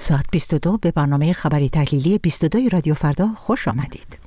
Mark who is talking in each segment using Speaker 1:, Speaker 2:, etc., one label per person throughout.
Speaker 1: ساعت 22 به برنامه خبری تحلیلی 22 رادیو فردا خوش آمدید.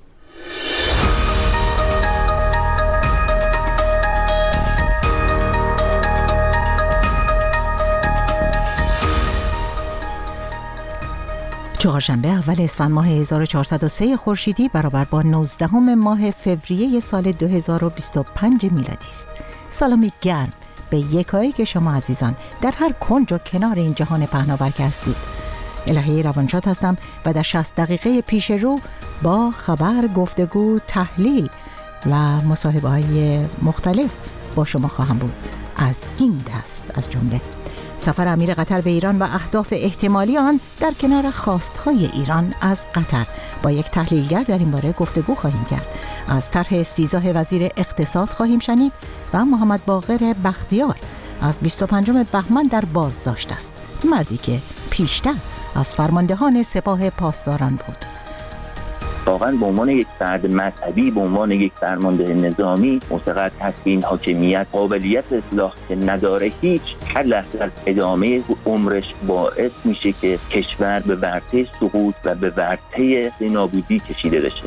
Speaker 1: چهارشنبه اول اسفند ماه 1403 خورشیدی برابر با 19 ماه فوریه سال 2025 میلادی است. سلامی گرم به یکایک شما عزیزان در هر کنج و کنار این جهان پهناور که هستید. الهی روانشاد هستم و در 60 دقیقه پیش رو با خبر، گفتگو، تحلیل و مصاحبه‌های مختلف با شما خواهم بود. از این دست از جمله سفر امیر قطر به ایران و اهداف احتمالی آن در کنار خواستهای ایران از قطر. با یک تحلیلگر در این باره گفتگو خواهیم کرد. از طرح استیضاح وزیر اقتصاد خواهیم شنید و محمد باقر بختیار از 25 بهمن در بازداشت است. مردی که پیشتر از فرماندهان سپاه پاسداران بود.
Speaker 2: واقعا به عنوان یک فرد مذهبی، به عنوان یک فرمانده نظامی معتقد هست که این حاکمیت قابلیت اصلاح که نداره، هیچ هر لحظه از ادامه عمرش باعث میشه که کشور به ورطه سقوط و به ورطه نابودی کشیده بشه.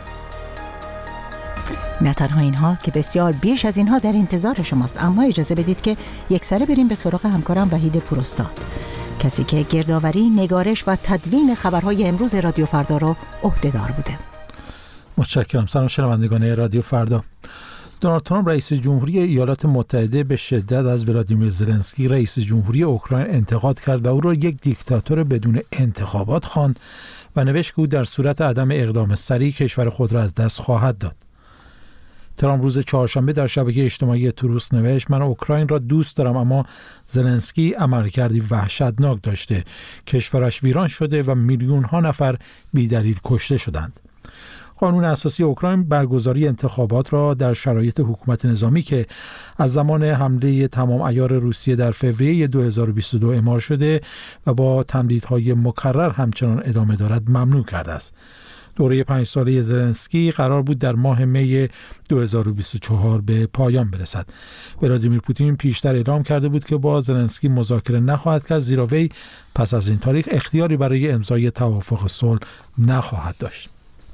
Speaker 1: نه تنها اینها که بسیار بیش از اینها در انتظار شماست، اما اجازه بدید که یک سره بریم به سراغ همکارم وحید پوراستاد، کسی که گردآوری، نگارش و تدوین خبرهای امروز رادیو فردا رو عهده‌دار بوده.
Speaker 3: متشکرم. سلام شنوندگان رادیو فردا. دونالد ترامپ رئیس جمهوری ایالات متحده به شدت از ولادیمیر زلنسکی رئیس جمهوری اوکراین انتقاد کرد و او را یک دیکتاتور بدون انتخابات خواند و نوشت که او در صورت عدم اقدام سریع کشور خود را از دست خواهد داد. ترامپ روز چهارشنبه در شبکه اجتماعی تروس نوشت: من اوکراین را دوست دارم، اما زلنسکی عملکردی وحشتناک داشته. کشورش ویران شده و میلیون ها نفر بی‌دلیل کشته شدند. قانون اساسی اوکراین برگزاری انتخابات را در شرایط حکومت نظامی که از زمان حمله تمام عیار روسیه در فوریه 2022 اعمال شده و با تمدیدهای مکرر همچنان ادامه دارد ممنوع کرده است. دوره 5 ساله زلنسکی قرار بود در ماه می 2024 به پایان برسد. ولادیمیر پوتین پیشتر اعلام کرده بود که با زلنسکی مذاکره نخواهد کرد، زیرا وی پس از این تاریخ اختیاری برای امضای توافق صلح نخواهد داشت.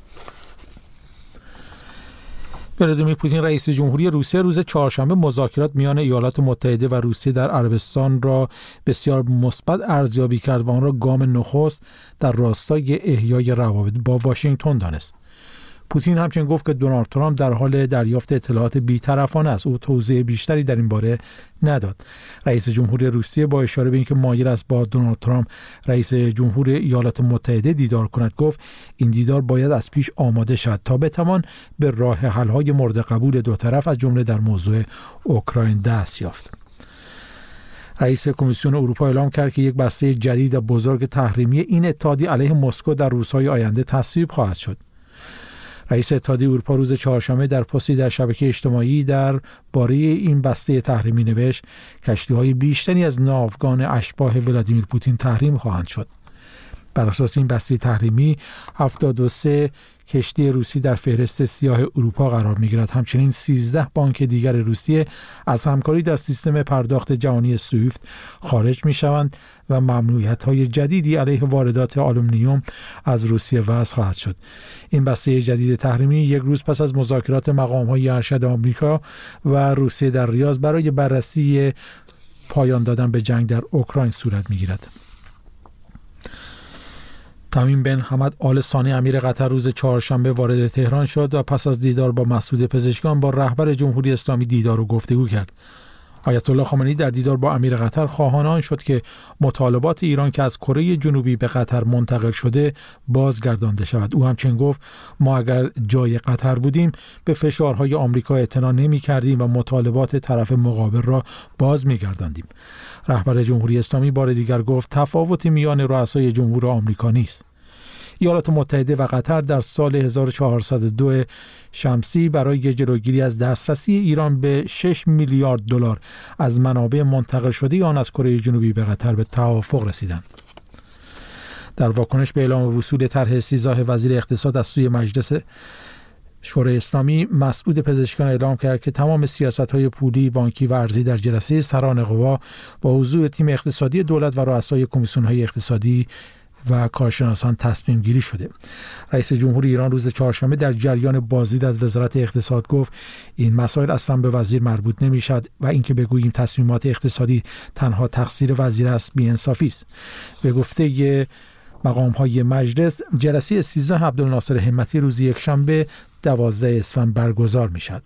Speaker 3: ولادیمیر پوتین رئیس جمهوری روسیه روز چهارشنبه مذاکرات میان ایالات متحده و روسیه در عربستان را بسیار مثبت ارزیابی کرد و آن را گام نخست در راستای احیای روابط با واشنگتن دانست. پوتین همچنین گفت که دونالد ترامپ در حال دریافت اطلاعات بی‌طرفانه است. او توضیح بیشتری در این باره نداد. رئیس جمهوری روسیه با اشاره به اینکه مایل است با دونالد ترامپ رئیس جمهور ایالات متحده دیدار کند گفت این دیدار باید از پیش آماده شود تا بتوان به راه حل‌های مورد قبول دو طرف از جمله در موضوع اوکراین دست یافت. رئیس کمیسیون اروپا اعلام کرد که یک بسته جدید و بزرگ تحریمی این اتحادیه علیه مسکو در روزهای آینده تصویب خواهد شد. رئیس اتحادیه اروپا روز چهارشنبه در پستی در شبکه اجتماعی در باره این بسته تحریمی نوشت: کشتی‌های بیشتری از ناوگان اشباح ولادیمیر پوتین تحریم خواهند شد. بر اساس این بسته تحریمی 73 کشتی روسی در فهرست سیاه اروپا قرار می‌گیرد. همچنین 13 بانک دیگر روسیه از همکاری در سیستم پرداخت جهانی سویفت خارج می‌شوند و ممنوعیت‌های جدیدی علیه واردات آلومینیوم از روسیه وضع خواهد شد. این بسته جدید تحریمی یک روز پس از مذاکرات مقام‌های ارشد آمریکا و روسیه در ریاض برای بررسی پایان دادن به جنگ در اوکراین صورت می‌گیرد. تمیم بن حمد آل ثانی امیر قطر روز چهارشنبه وارد تهران شد و پس از دیدار با مسعود پزشکیان با رهبر جمهوری اسلامی دیدار و گفتگو کرد. آیت الله خامنه‌ای در دیدار با امیر قطر خواهان آن شد که مطالبات ایران که از کره جنوبی به قطر منتقل شده بازگردانده شود. او همچنین گفت ما اگر جای قطر بودیم به فشارهای آمریکا اعتنا نمی‌کردیم و مطالبات طرف مقابل را باز می‌گرداندیم. رهبر جمهوری اسلامی بار دیگر گفت تفاوتی میان رؤسای جمهور آمریکا نیست. ایالات متحده و قطر در سال 1402 شمسی برای جلوگیری از دسترسی ایران به 6 میلیارد دلار از منابع منتقل شده آن از کره جنوبی به قطر به توافق رسیدند. در واکنش به اعلام وصول طرح استیضاح وزیر اقتصاد از سوی مجلس شورای اسلامی، مسعود پزشکیان اعلام کرد که تمام سیاست‌های پولی، بانکی و ارزی در جلسه سران قوا با حضور تیم اقتصادی دولت و رؤسای کمیسیون‌های اقتصادی و کارشناسان تصمیم گیری شده. رئیس جمهوری ایران روز چهارشنبه در جریان بازدید از وزارت اقتصاد گفت این مسائل اصلا به وزیر مربوط نمیشد و اینکه بگوییم تصمیمات اقتصادی تنها تقصیر وزیر است بی‌انصافی است. به گفته مقام‌های مجلس، جلسه 13 عبدالناصر همتی روز یکشنبه 12 اسفند برگزار میشد.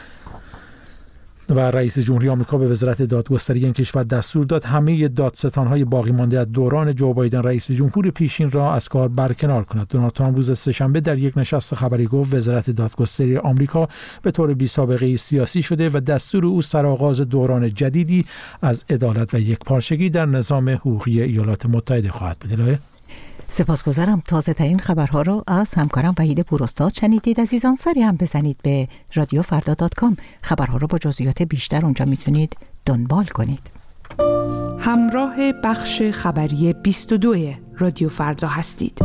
Speaker 3: و رئیس جمهوری آمریکا به وزارت دادگستری این کشور دستور داد همه دادستان‌های باقی مانده از دوران جو بایدن رئیس جمهور پیشین را از کار برکنار کند. دونالد ترامپ روز سه‌شنبه در یک نشست خبری گفت وزارت دادگستری آمریکا به طور بی‌سابقه سیاسی شده و دستور او سرآغاز دوران جدیدی از عدالت و یکپارچگی در نظام حقوقی ایالات متحده خواهد بود.
Speaker 1: سپاسگزارم. تازه ترین خبرها رو از همکارم وحید پوراستاد شنیدید. عزیزان سری هم بزنید به رادیوفردا.com. خبرها رو با جزئیات بیشتر اونجا میتونید دنبال کنید.
Speaker 4: همراه بخش خبری 22 رادیو فردا هستید.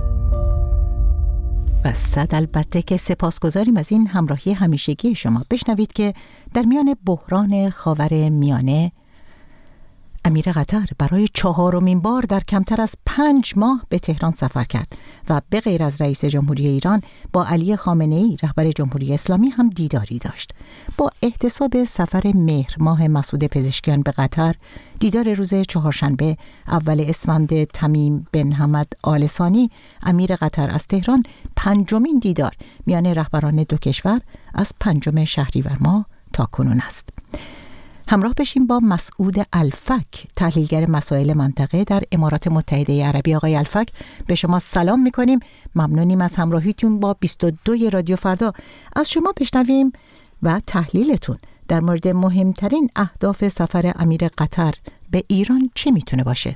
Speaker 1: و صد البته که سپاسگزاریم از این همراهی همیشگی شما. بشنوید که در میان بحران خاورمیانه امیر قطر برای 4مین بار در کمتر از 5 ماه به تهران سفر کرد و به غیر از رئیس جمهوری ایران با علی خامنه‌ای رهبر جمهوری اسلامی هم دیداری داشت. با احتساب سفر مهر ماه مسعود پزشکیان به قطر، دیدار روز چهارشنبه اول اسفند تمیم بن حمد آل ثانی امیر قطر از تهران 5مین دیدار میان رهبران دو کشور از 5 شهریور ماه تا کنون است. همراه بشیم با مسعود الفک، تحلیلگر مسائل منطقه در امارات متحده عربی. آقای الفک، به شما سلام میکنیم. ممنونیم از همراهیتون با 22 رادیو فردا. از شما بشنویم و تحلیلتون در مورد مهمترین اهداف سفر امیر قطر به ایران چی میتونه باشه؟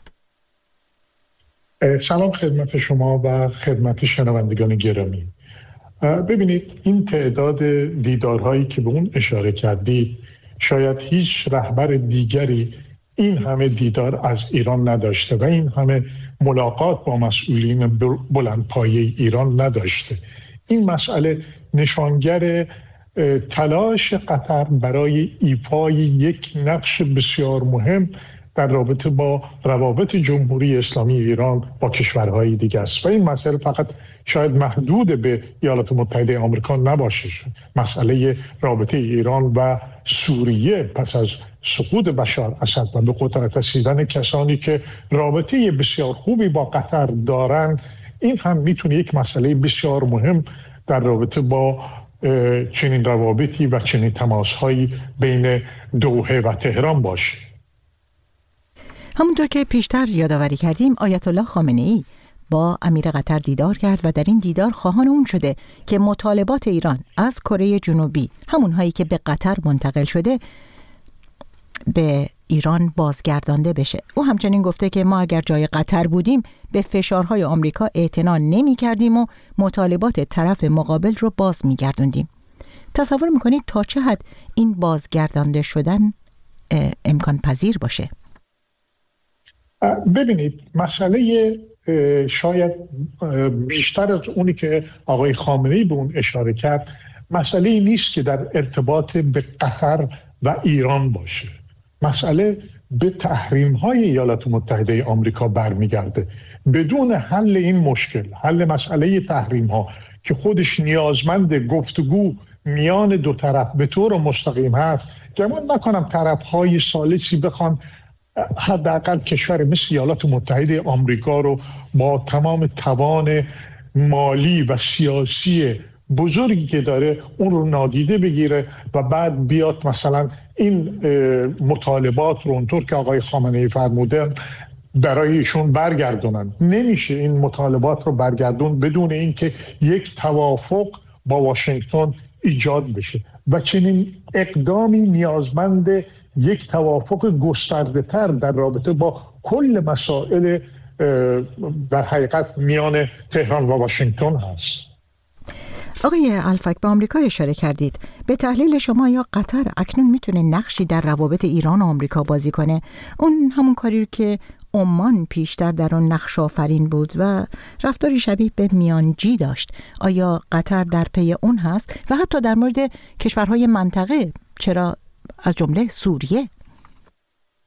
Speaker 5: سلام خدمت شما و خدمت شنوندگان گرامی. ببینید، این تعداد دیدارهایی که به اون اشاره کردید، شاید هیچ رهبر دیگری این همه دیدار از ایران نداشته و این همه ملاقات با مسئولین بلندپایه ایران نداشته. این مسئله نشانگر تلاش قطر برای ایفای یک نقش بسیار مهم در رابطه با روابط جمهوری اسلامی ایران با کشورهای دیگه است و این مسئله فقط شاید محدود به ایالات متحده آمریکا نباشه. مسئله رابطه ایران و سوریه پس از سقوط بشار اسد و به قدرت رسیدن کسانی که رابطه بسیار خوبی با قطر دارند، این هم میتونه یک مسئله بسیار مهم در رابطه با چنین روابطی و چنین تماس‌هایی بین دوحه و تهران باشه.
Speaker 1: همونطور که پیشتر یادآوری کردیم، آیت الله خامنه‌ای با امیر قطر دیدار کرد و در این دیدار خواهان اون شده که مطالبات ایران از کره جنوبی، همونهایی که به قطر منتقل شده، به ایران بازگردانده بشه. او همچنین گفته که ما اگر جای قطر بودیم به فشارهای آمریکا اعتنا نمی کردیم و مطالبات طرف مقابل رو باز می گردوندیم. تصور میکنید تا چه حد این بازگردانده شدن امکان پذیر باشه؟
Speaker 5: ببینید، مسئله شاید بیشتر از اونی که آقای خامنه‌ای به اون اشاره کرد، مسئله نیست که در ارتباط به قطر و ایران باشه. مسئله به تحریم‌های ایالات متحده آمریکا برمیگرده. بدون حل این مشکل، حل مسئله تحریم‌ها که خودش نیازمند گفتگو میان دو طرف به طور مستقیم هست، گمان نکنم طرف‌های ثالثی بخوان حداقل کشور مثل ایالات متحده آمریکا رو با تمام توان مالی و سیاسی بزرگی که داره اون رو نادیده بگیره و بعد بیاد مثلا این مطالبات رو اونطور که آقای خامنه‌ای فرمودن برای ایشون برگردونن. نمیشه این مطالبات رو برگردون بدون اینکه یک توافق با واشنگتن ایجاد بشه و چنین اقدامی نیازمند یک توافق گسترده‌تر در رابطه با کل مسائل در حقیقت میان تهران و واشنگتن هست.
Speaker 1: آقای الفک، به آمریکا اشاره کردید. به تحلیل شما یا قطر اکنون میتونه نقشی در روابط ایران و آمریکا بازی کنه؟ اون همون کاری که عمان پیشتر در اون نقش آفرین بود و رفتاری شبیه به میانجی داشت. آیا قطر در پی اون هست؟ و حتی در مورد کشورهای منطقه، چرا از جمله سوریه؟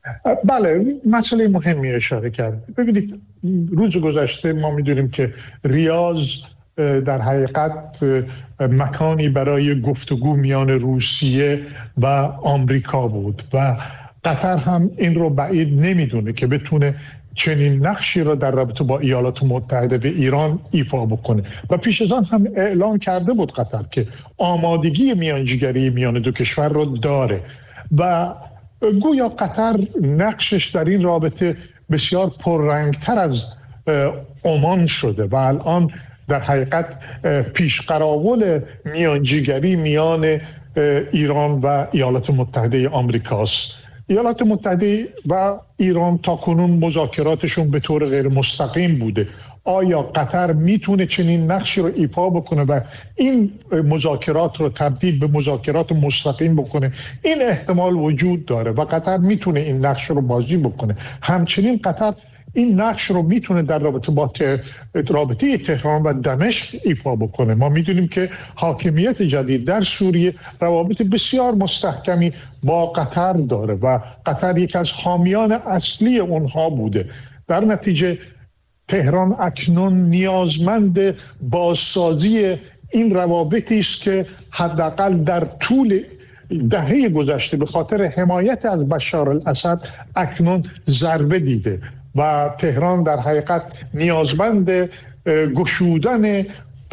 Speaker 5: بله، مسئله مهمی اشاره کرد. ببینید روز گذشته ما میدونیم که ریاض در حقیقت مکانی برای گفتگو میان روسیه و آمریکا بود و قطر هم این رو بعید نمیدونه که بتونه چنین نقشی را در رابطه با ایالات متحده و ایران ایفا بکنه و پیش از آن هم اعلام کرده بود قطر که آمادگی میانجیگری میان دو کشور رو داره و گویا قطر نقشش در این رابطه بسیار پررنگتر از عمان شده و الان در حقیقت پیشقراول میانجیگری میان ایران و ایالات متحده آمریکاست. ایالات متحده و ایران تاکنون مذاکراتشون به طور غیر مستقیم بوده. آیا قطر میتونه چنین نقشی رو ایفا بکنه و این مذاکرات رو تبدیل به مذاکرات مستقیم بکنه؟ این احتمال وجود داره و قطر میتونه این نقش رو بازی بکنه. همچنین قطر این نقش رو میتونه در رابطه با رابطه تهران و دمشق ایفا بکنه. ما میدونیم که حاکمیت جدید در سوریه روابط بسیار مستحکمی با قطر داره و قطر یک از حامیان اصلی اونها بوده. در نتیجه تهران اکنون نیازمند بازسازی این روابطی است که حداقل در طول دهه گذشته به خاطر حمایت از بشار الاسد اکنون ضربه دیده و تهران در حقیقت نیازمند گشودن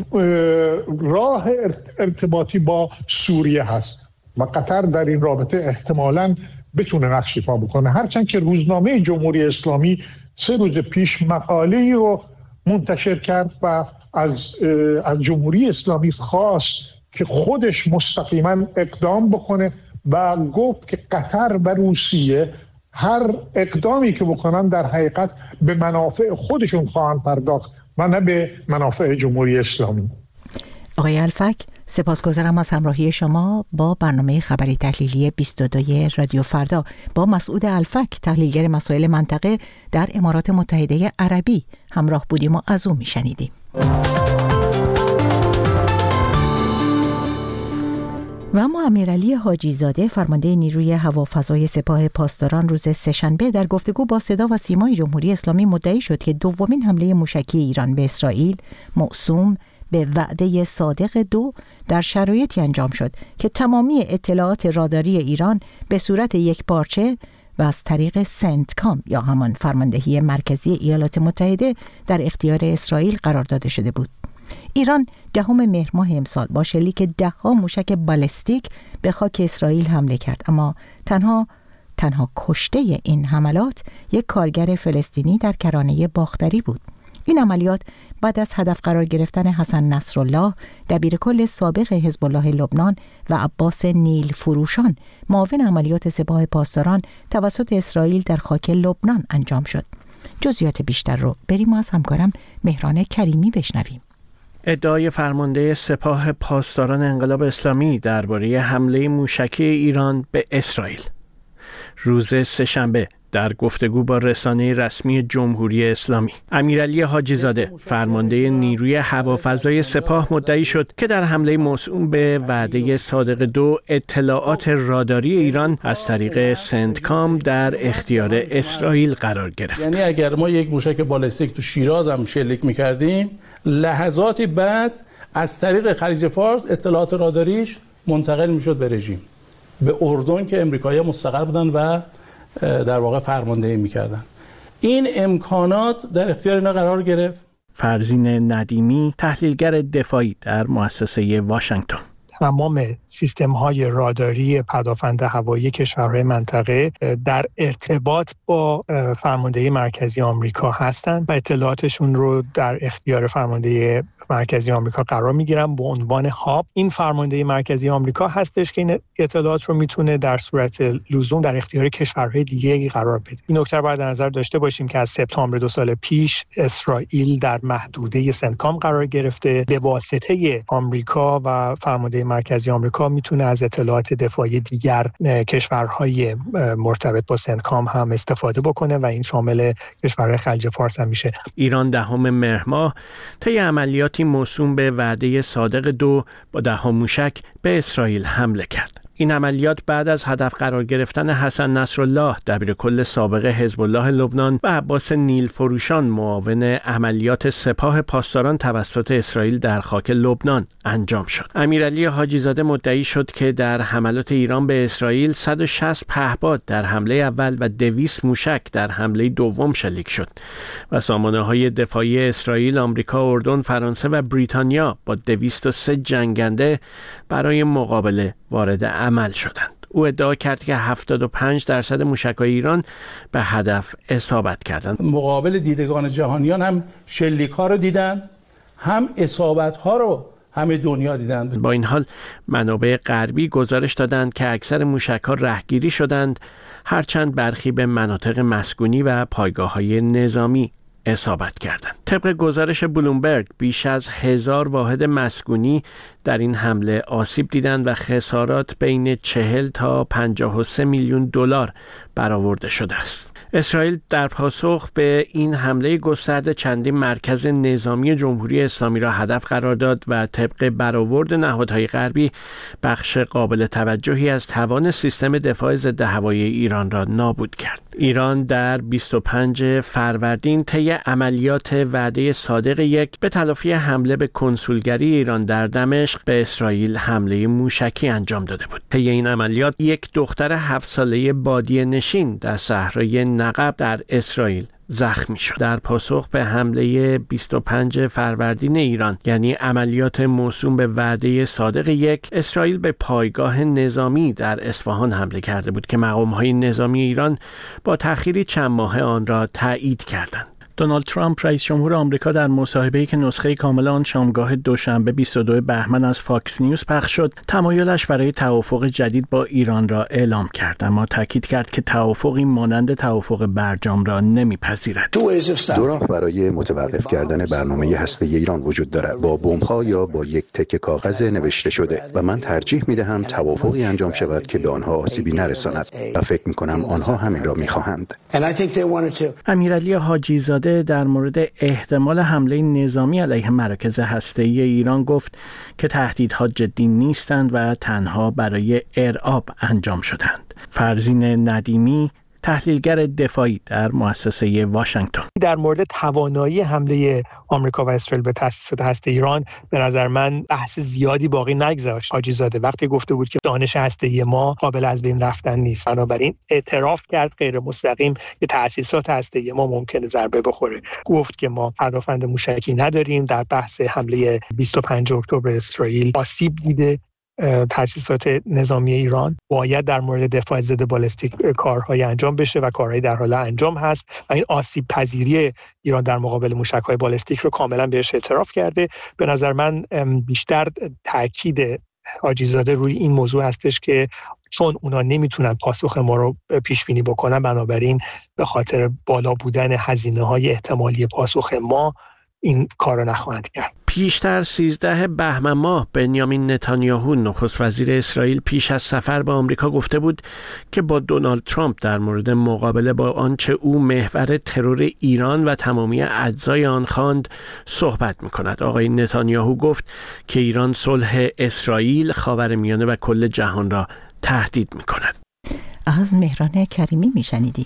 Speaker 5: راه ارتباطی با سوریه هست و قطر در این رابطه احتمالاً بتونه نقش ایفا بکنه. هرچند که روزنامه جمهوری اسلامی 3 روز پیش مقاله‌ای رو منتشر کرد و از جمهوری اسلامی خواست که خودش مستقیما اقدام بکنه و گفت که قطر و روسیه هر اقدامی که بکنن در حقیقت به منافع خودشون خواهند پرداخت و نه به منافع جمهوری اسلامی.
Speaker 1: آقای الفک، سپاسگزارم از همراهی شما با برنامه خبری تحلیلی 22 رادیو فردا. با مسعود الفک، تحلیلگر مسائل منطقه در امارات متحده عربی همراه بودیم و از او میشنیدیم. و اما امیرعلی حاجی زاده، فرمانده نیروی هوافضای سپاه پاسداران، روز سه‌شنبه در گفتگو با صدا و سیمای جمهوری اسلامی مدعی شد که دومین حمله موشکی ایران به اسرائیل موسوم به وعده صادق 2 در شرایطی انجام شد که تمامی اطلاعات راداری ایران به صورت یکپارچه و از طریق سنتکام یا همان فرماندهی مرکزی ایالات متحده در اختیار اسرائیل قرار داده شده بود. ایران 10 مهر ماه امسال با شلیک 10 موشک بالستیک به خاک اسرائیل حمله کرد، اما تنها کشته این حملات یک کارگر فلسطینی در کرانه باختری بود. این عملیات بعد از هدف قرار گرفتن حسن نصرالله، دبیرکل سابق حزب الله لبنان، و عباس نیل فروشان، معاون عملیات سپاه پاسداران توسط اسرائیل در خاک لبنان انجام شد. جزئیات بیشتر رو بریم از همکارم مهران کریمی بشنویم.
Speaker 6: ادعای فرمانده سپاه پاسداران انقلاب اسلامی درباره حمله موشکی ایران به اسرائیل. روز سه‌شنبه در گفتگو با رسانه رسمی جمهوری اسلامی، امیرعلی حاجی زاده، فرمانده نیروی هوافضای سپاه، مدعی شد که در حمله موسوم به وعده صادق 2 اطلاعات راداری ایران از طریق سنتکام در اختیار اسرائیل قرار گرفت.
Speaker 7: یعنی اگر ما یک موشک بالستیک تو شیراز هم شلیک می‌کردیم، لحظاتی بعد از طریق خلیج فارس اطلاعات راداریش منتقل میشد به رژیم، به اردن که امریکایی‌ها مستقر بودن و در واقع فرماندهی میکردن. این امکانات در اختیار اینا قرار گرفت.
Speaker 6: فرزین ندیمی، تحلیلگر دفاعی در مؤسسه واشنگتن:
Speaker 8: تمام سیستم‌های راداری پدافند هوایی کشورهای منطقه در ارتباط با فرماندهی مرکزی آمریکا هستند و اطلاعاتشون رو در اختیار فرماندهی مرکزی آمریکا قرار میگیرن به عنوان هاب. این فرماندهی مرکزی آمریکا هستش که این اطلاعات رو میتونه در صورت لزوم در اختیار کشورهای دیگه قرار بده. این نکته رو باید در نظر داشته باشیم که از سپتامبر 2 سال پیش اسرائیل در محدوده سنتکام قرار گرفته. به واسطه آمریکا و فرماندهی مرکزی آمریکا میتونه از اطلاعات دفاعی دیگر کشورهای مرتبط با سنتکام هم استفاده بکنه و این شامل کشورهای خلیج فارس هم میشه.
Speaker 6: ایران 10 مهر ماه طی عملیاتی موسوم به وعده صادق 2 با 10 موشک به اسرائیل حمله کرد. این عملیات بعد از هدف قرار گرفتن حسن نصرالله دبیرکل سابق حزب الله لبنان و عباس نیلفروشان معاون عملیات سپاه پاسداران توسط اسرائیل در خاک لبنان انجام شد. امیرعلی حاجی زاده مدعی شد که در حملات ایران به اسرائیل 160 پهپاد در حمله اول و 200 موشک در حمله دوم شلیک شد و سامانه‌های دفاعی اسرائیل، آمریکا، اردن، فرانسه و بریتانیا با 203 جنگنده برای مقابله وارد عمل شدند. او ادعا کرد که 75% موشک‌های ایران به هدف اصابت کردند.
Speaker 7: مقابل دیدگان جهانیان هم شلیک‌ها رو دیدن، هم اصابت‌ها رو همه دنیا دیدند.
Speaker 6: با این حال منابع غربی گزارش دادند که اکثر موشک‌ها رهگیری شدند، هرچند برخی به مناطق مسکونی و پایگاه‌های نظامی اصابت کردند. طبق گزارش بلومبرگ بیش از 1000 واحد مسکونی در این حمله آسیب دیدند و خسارات بین 40 تا 53 میلیون دلار برآورده شده است. اسرائیل در پاسخ به این حمله گسترده چندین مرکز نظامی جمهوری اسلامی را هدف قرار داد و طبق برآورد نهادهای غربی بخش قابل توجهی از توان سیستم دفاع ضد هوایی ایران را نابود کرد. ایران در 25 فروردین طی عملیات وعده صادق یک به تلافی حمله به کنسولگری ایران در دمشق به اسرائیل حمله موشکی انجام داده بود. طی این عملیات یک دختر 7 ساله بادیه نشین در صحرای نقب در اسرائیل زخمی شد. در پاسخ به حمله 25 فروردین ایران، یعنی عملیات موسوم به وعده صادق یک، اسرائیل به پایگاه نظامی در اصفهان حمله کرده بود که مقام‌های نظامی ایران با تأخیری چند ماهه آن را تایید کردند. دونالد ترامپ رئیس جمهور آمریکا در مصاحبه‌ای که نسخه کامل آن شامگاه دوشنبه 22 بهمن از فاکس نیوز پخش شد، تمایلش برای توافق جدید با ایران را اعلام کرد، اما تاکید کرد که توافقی مانند توافق برجام را نمی‌پذیرد.
Speaker 9: دو راه برای متوقف کردن برنامه هسته‌ای ایران وجود دارد، با بمب‌ها یا با یک تکه کاغذ نوشته شده، و من ترجیح می‌دهم توافقی انجام شود که به آنها آسیبی نرساند و فکر می‌کنم آنها همین را می‌خواهند.
Speaker 6: امیرعلی حاجی زاده در مورد احتمال حمله نظامی علیه مراکز هسته‌ای ایران گفت که تهدیدها جدی نیستند و تنها برای ارعاب انجام شدند. فرزین ندیمی، تحلیلگر دفاعی در مؤسسه واشنگتن،
Speaker 8: در مورد توانایی حمله آمریکا و اسرائیل به تأسیسات هسته ایران به نظر من بحث زیادی باقی نگذاشت. حاجی زاده وقتی گفته بود که دانش هسته‌ای ما قابل از بین رفتن نیست، بنابراین اعتراف کرد غیر مستقیم که تأسیسات هسته‌ای ما ممکنه ضربه بخوره. گفت که ما پدافند موشکی نداریم. در بحث حمله 25 اکتبر اسرائیل آسیب دیده تأسیسات نظامی ایران. باید در مورد دفاع ضد بالستیک کارهای انجام بشه و کارهای در حال انجام هست و این آسیب پذیری ایران در مقابل موشک‌های بالستیک رو کاملا بهش اعتراف کرده. به نظر من بیشتر تاکید حاجی زاده روی این موضوع هستش که چون اونا نمیتونن پاسخ ما رو پیش بینی بکنن، بنابراین به خاطر بالا بودن هزینه‌های احتمالی پاسخ ما این کارو نخواهند کرد.
Speaker 6: پیشتر 13 بهمن ماه بنیامین نتانیاهو نخست وزیر اسرائیل پیش از سفر به آمریکا گفته بود که با دونالد ترامپ در مورد مقابله با آنچه او محور ترور ایران و تمامی اجزای آن خواند صحبت می‌کند. آقای نتانیاهو گفت که ایران صلح اسرائیل، خاورمیانه و کل جهان را تهدید می‌کند.
Speaker 1: از مهران کریمی میشنیدیم.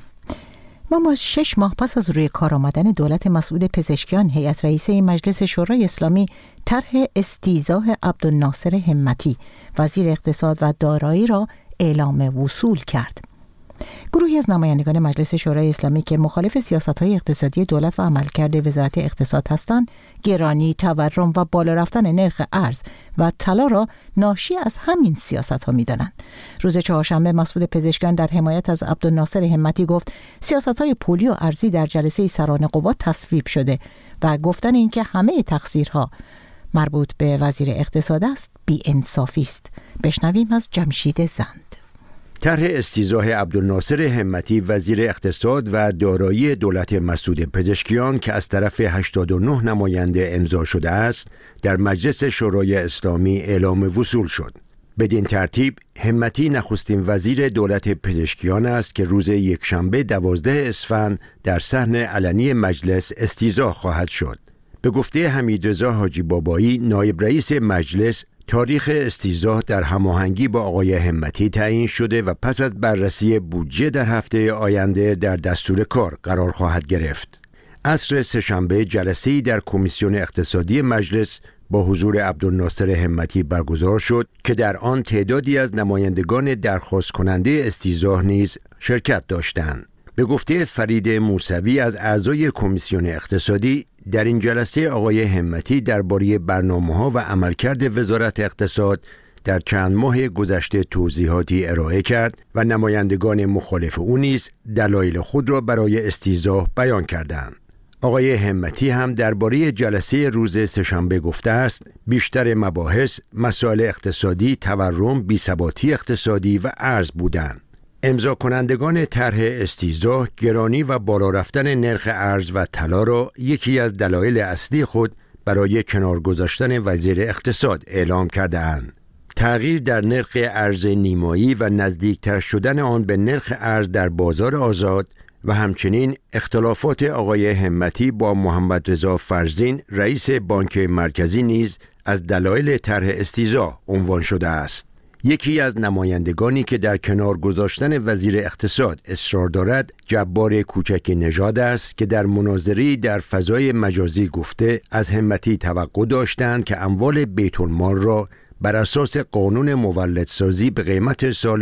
Speaker 1: ما 6 ماه پس از روی کار آمدن دولت مسعود پزشکیان، هیئت رئیسه مجلس شورای اسلامی طرح استیضاح عبدالناصر همتی وزیر اقتصاد و دارایی را اعلام وصول کرد. گروهی از نمایندگان مجلس شورای اسلامی که مخالف سیاست‌های اقتصادی دولت و عملکرد وزارت اقتصاد هستند، گرانی، تورم و بالا رفتن نرخ ارز و طلا را ناشی از همین سیاست‌ها می‌دانند. روز چهارشنبه مسعود پزشکیان در حمایت از عبدالناصر همتی گفت سیاست‌های پولی و ارزی در جلسه سران قوا تصویب شده و گفتن اینکه همه تقصیرها مربوط به وزیر اقتصاد است بی‌انصافی است. بشنویم از جمشید زند.
Speaker 10: طرح استیضاح عبدالناصر همتی وزیر اقتصاد و دارایی دولت مسعود پزشکیان که از طرف 89 نماینده امضا شده است، در مجلس شورای اسلامی اعلام وصول شد. بدین ترتیب همتی نخستین وزیر دولت پزشکیان است که روز یکشنبه 12 اسفند در صحن علنی مجلس استیضاح خواهد شد. به گفته حمیدرضا حاجی بابایی نایب رئیس مجلس، تاریخ استیضاح در هماهنگی با آقای همتی تعیین شده و پس از بررسی بودجه در هفته آینده در دستور کار قرار خواهد گرفت. عصر سه‌شنبه جلسه‌ای در کمیسیون اقتصادی مجلس با حضور عبدالناصر همتی برگزار شد که در آن تعدادی از نمایندگان درخواست کننده استیضاح نیز شرکت داشتند. به گفته فرید موسوی از اعضای کمیسیون اقتصادی، در این جلسه آقای همتی درباره برنامه‌ها و عملکرد وزارت اقتصاد در چند ماه گذشته توضیحاتی ارائه کرد و نمایندگان مخالف او نیز دلایل خود را برای استیضاح بیان کردند. آقای همتی هم درباره جلسه روز سه‌شنبه گفته است بیشتر مباحث مسائل اقتصادی، تورم، بی‌ثباتی اقتصادی و ارز بودند. امضا کنندگان طرح استیضاح گرانی و بالا رفتن نرخ ارز و طلا را یکی از دلایل اصلی خود برای کنار گذاشتن وزیر اقتصاد اعلام کرده‌اند. تغییر در نرخ ارز نیمایی و نزدیکتر شدن آن به نرخ ارز در بازار آزاد و همچنین اختلافات آقای همتی با محمد رضا فرزین رئیس بانک مرکزی نیز از دلایل طرح استیضاح عنوان شده است. یکی از نمایندگانی که در کنار گذاشتن وزیر اقتصاد اصرار دارد جبار کوچک نژاد است که در مناظری در فضای مجازی گفته از همتی توقع داشتند که اموال بیت المال را بر اساس قانون مولدسازی به قیمت سال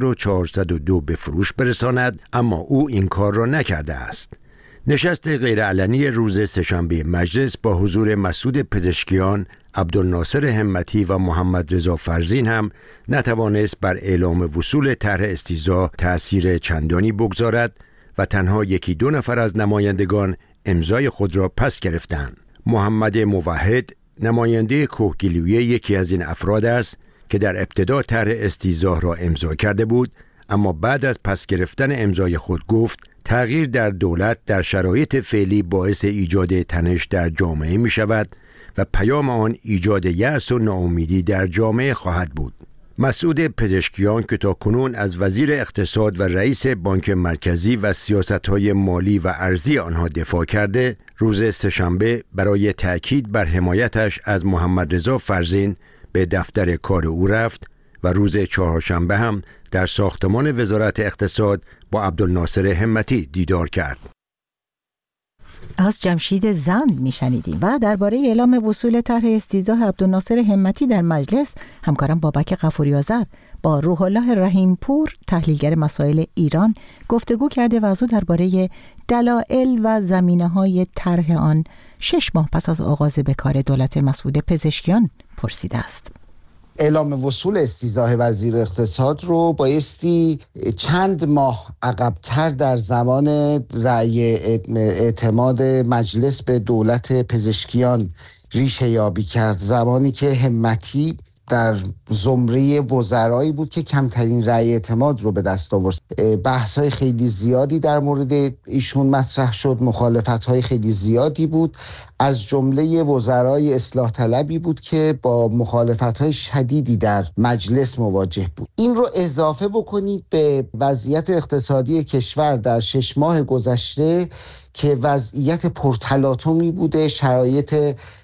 Speaker 10: 1402 به فروش برساند، اما او این کار را نکرده است. نشست غیرعلنی روز سه‌شنبه مجلس با حضور مسعود پزشکیان، عبدالناصر همتی و محمد رضا فرزین هم نتوانست بر اعلام وصول طرح استیضاح تأثیر چندانی بگذارد و تنها یکی دو نفر از نمایندگان امضای خود را پس گرفتند. محمد موحد نماینده کوهگیلویه یکی از این افراد است که در ابتدا طرح استیضاح را امضا کرده بود، اما بعد از پس گرفتن امضای خود گفت تغییر در دولت در شرایط فعلی باعث ایجاد تنش در جامعه می شود و پیام آن ایجاد یأس و ناامیدی در جامعه خواهد بود. مسعود پزشکیان که تاکنون از وزیر اقتصاد و رئیس بانک مرکزی و سیاست‌های مالی و ارزی آنها دفاع کرده، روز سه‌شنبه برای تأکید بر حمایتش از محمد رضا فرزین به دفتر کار او رفت و روز چهارشنبه هم در ساختمان وزارت اقتصاد با عبدالناصر همتی دیدار کرد.
Speaker 1: از جمشید زند میشنیدیم و درباره اعلام وصول طرح استیضاح عبدالناصر همتی در مجلس همکارم بابک غفوری آذر با روح الله رحیم پور تحلیلگر مسائل ایران گفتگو کرده و از او درباره دلایل و زمینه‌های طرح آن 6 ماه پس از آغاز به کار دولت مسعود پزشکیان پرسیده است.
Speaker 11: اعلام وصول استیضاح وزیر اقتصاد رو بایستی چند ماه عقب‌تر در زمان رأی اعتماد مجلس به دولت پزشکیان ریشه یابی کرد، زمانی که همتی در زمره وزرایی بود که کمترین رأی اعتماد رو به دست آورد. بحث‌های خیلی زیادی در مورد ایشون مطرح شد، مخالفت‌های خیلی زیادی بود، از جمله وزرای اصلاح طلبی بود که با مخالفت‌های شدیدی در مجلس مواجه بود. این رو اضافه بکنید به وضعیت اقتصادی کشور در 6 ماه گذشته که وضعیت پرتلاطمی بوده، شرایط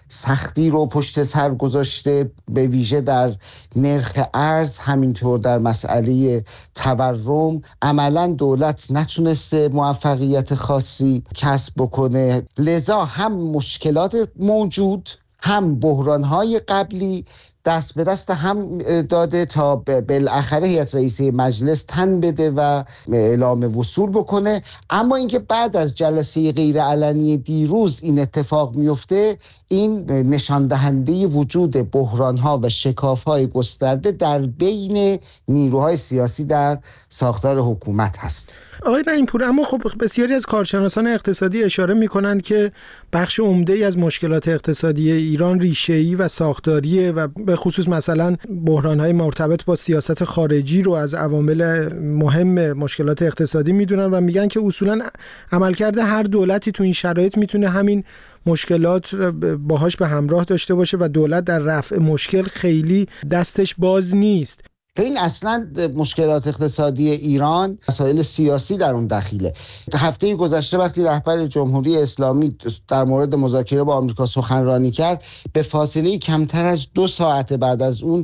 Speaker 11: سختی رو پشت سر گذاشته، به ویژه در نرخ ارز، همینطور در مسئله تورم. عملاً دولت نتونسته موفقیت خاصی کسب بکنه، لذا هم مشکلات موجود هم بحران‌های قبلی دست به دست هم داده تا بالاخره هیئت رئیسه مجلس تن بده و اعلام وصول بکنه. اما اینکه بعد از جلسه غیرعلنی دیروز این اتفاق میفته، این نشان دهنده وجود بحران‌ها و شکاف‌های گسترده در بین نیروهای سیاسی در ساختار حکومت هست.
Speaker 12: آقای رحیم‌پور، اما خب بسیاری از کارشناسان اقتصادی اشاره می‌کنند که بخش عمده‌ای از مشکلات اقتصادی ایران ریشه‌ای و ساختاریه و به خصوص مثلا بحران‌های مرتبط با سیاست خارجی رو از عوامل مهم مشکلات اقتصادی می‌دونن و میگن که اصولاً عملکرد هر دولتی تو این شرایط می‌تونه همین مشکلات باهاش به همراه داشته باشه و دولت در رفع مشکل خیلی دستش باز نیست.
Speaker 11: ببین اصلا مشکلات اقتصادی ایران مسائل سیاسی در اون دخیله. هفته گذشته وقتی رهبر جمهوری اسلامی در مورد مذاکره با آمریکا سخنرانی کرد، به فاصله کمتر از 2 ساعت بعد از اون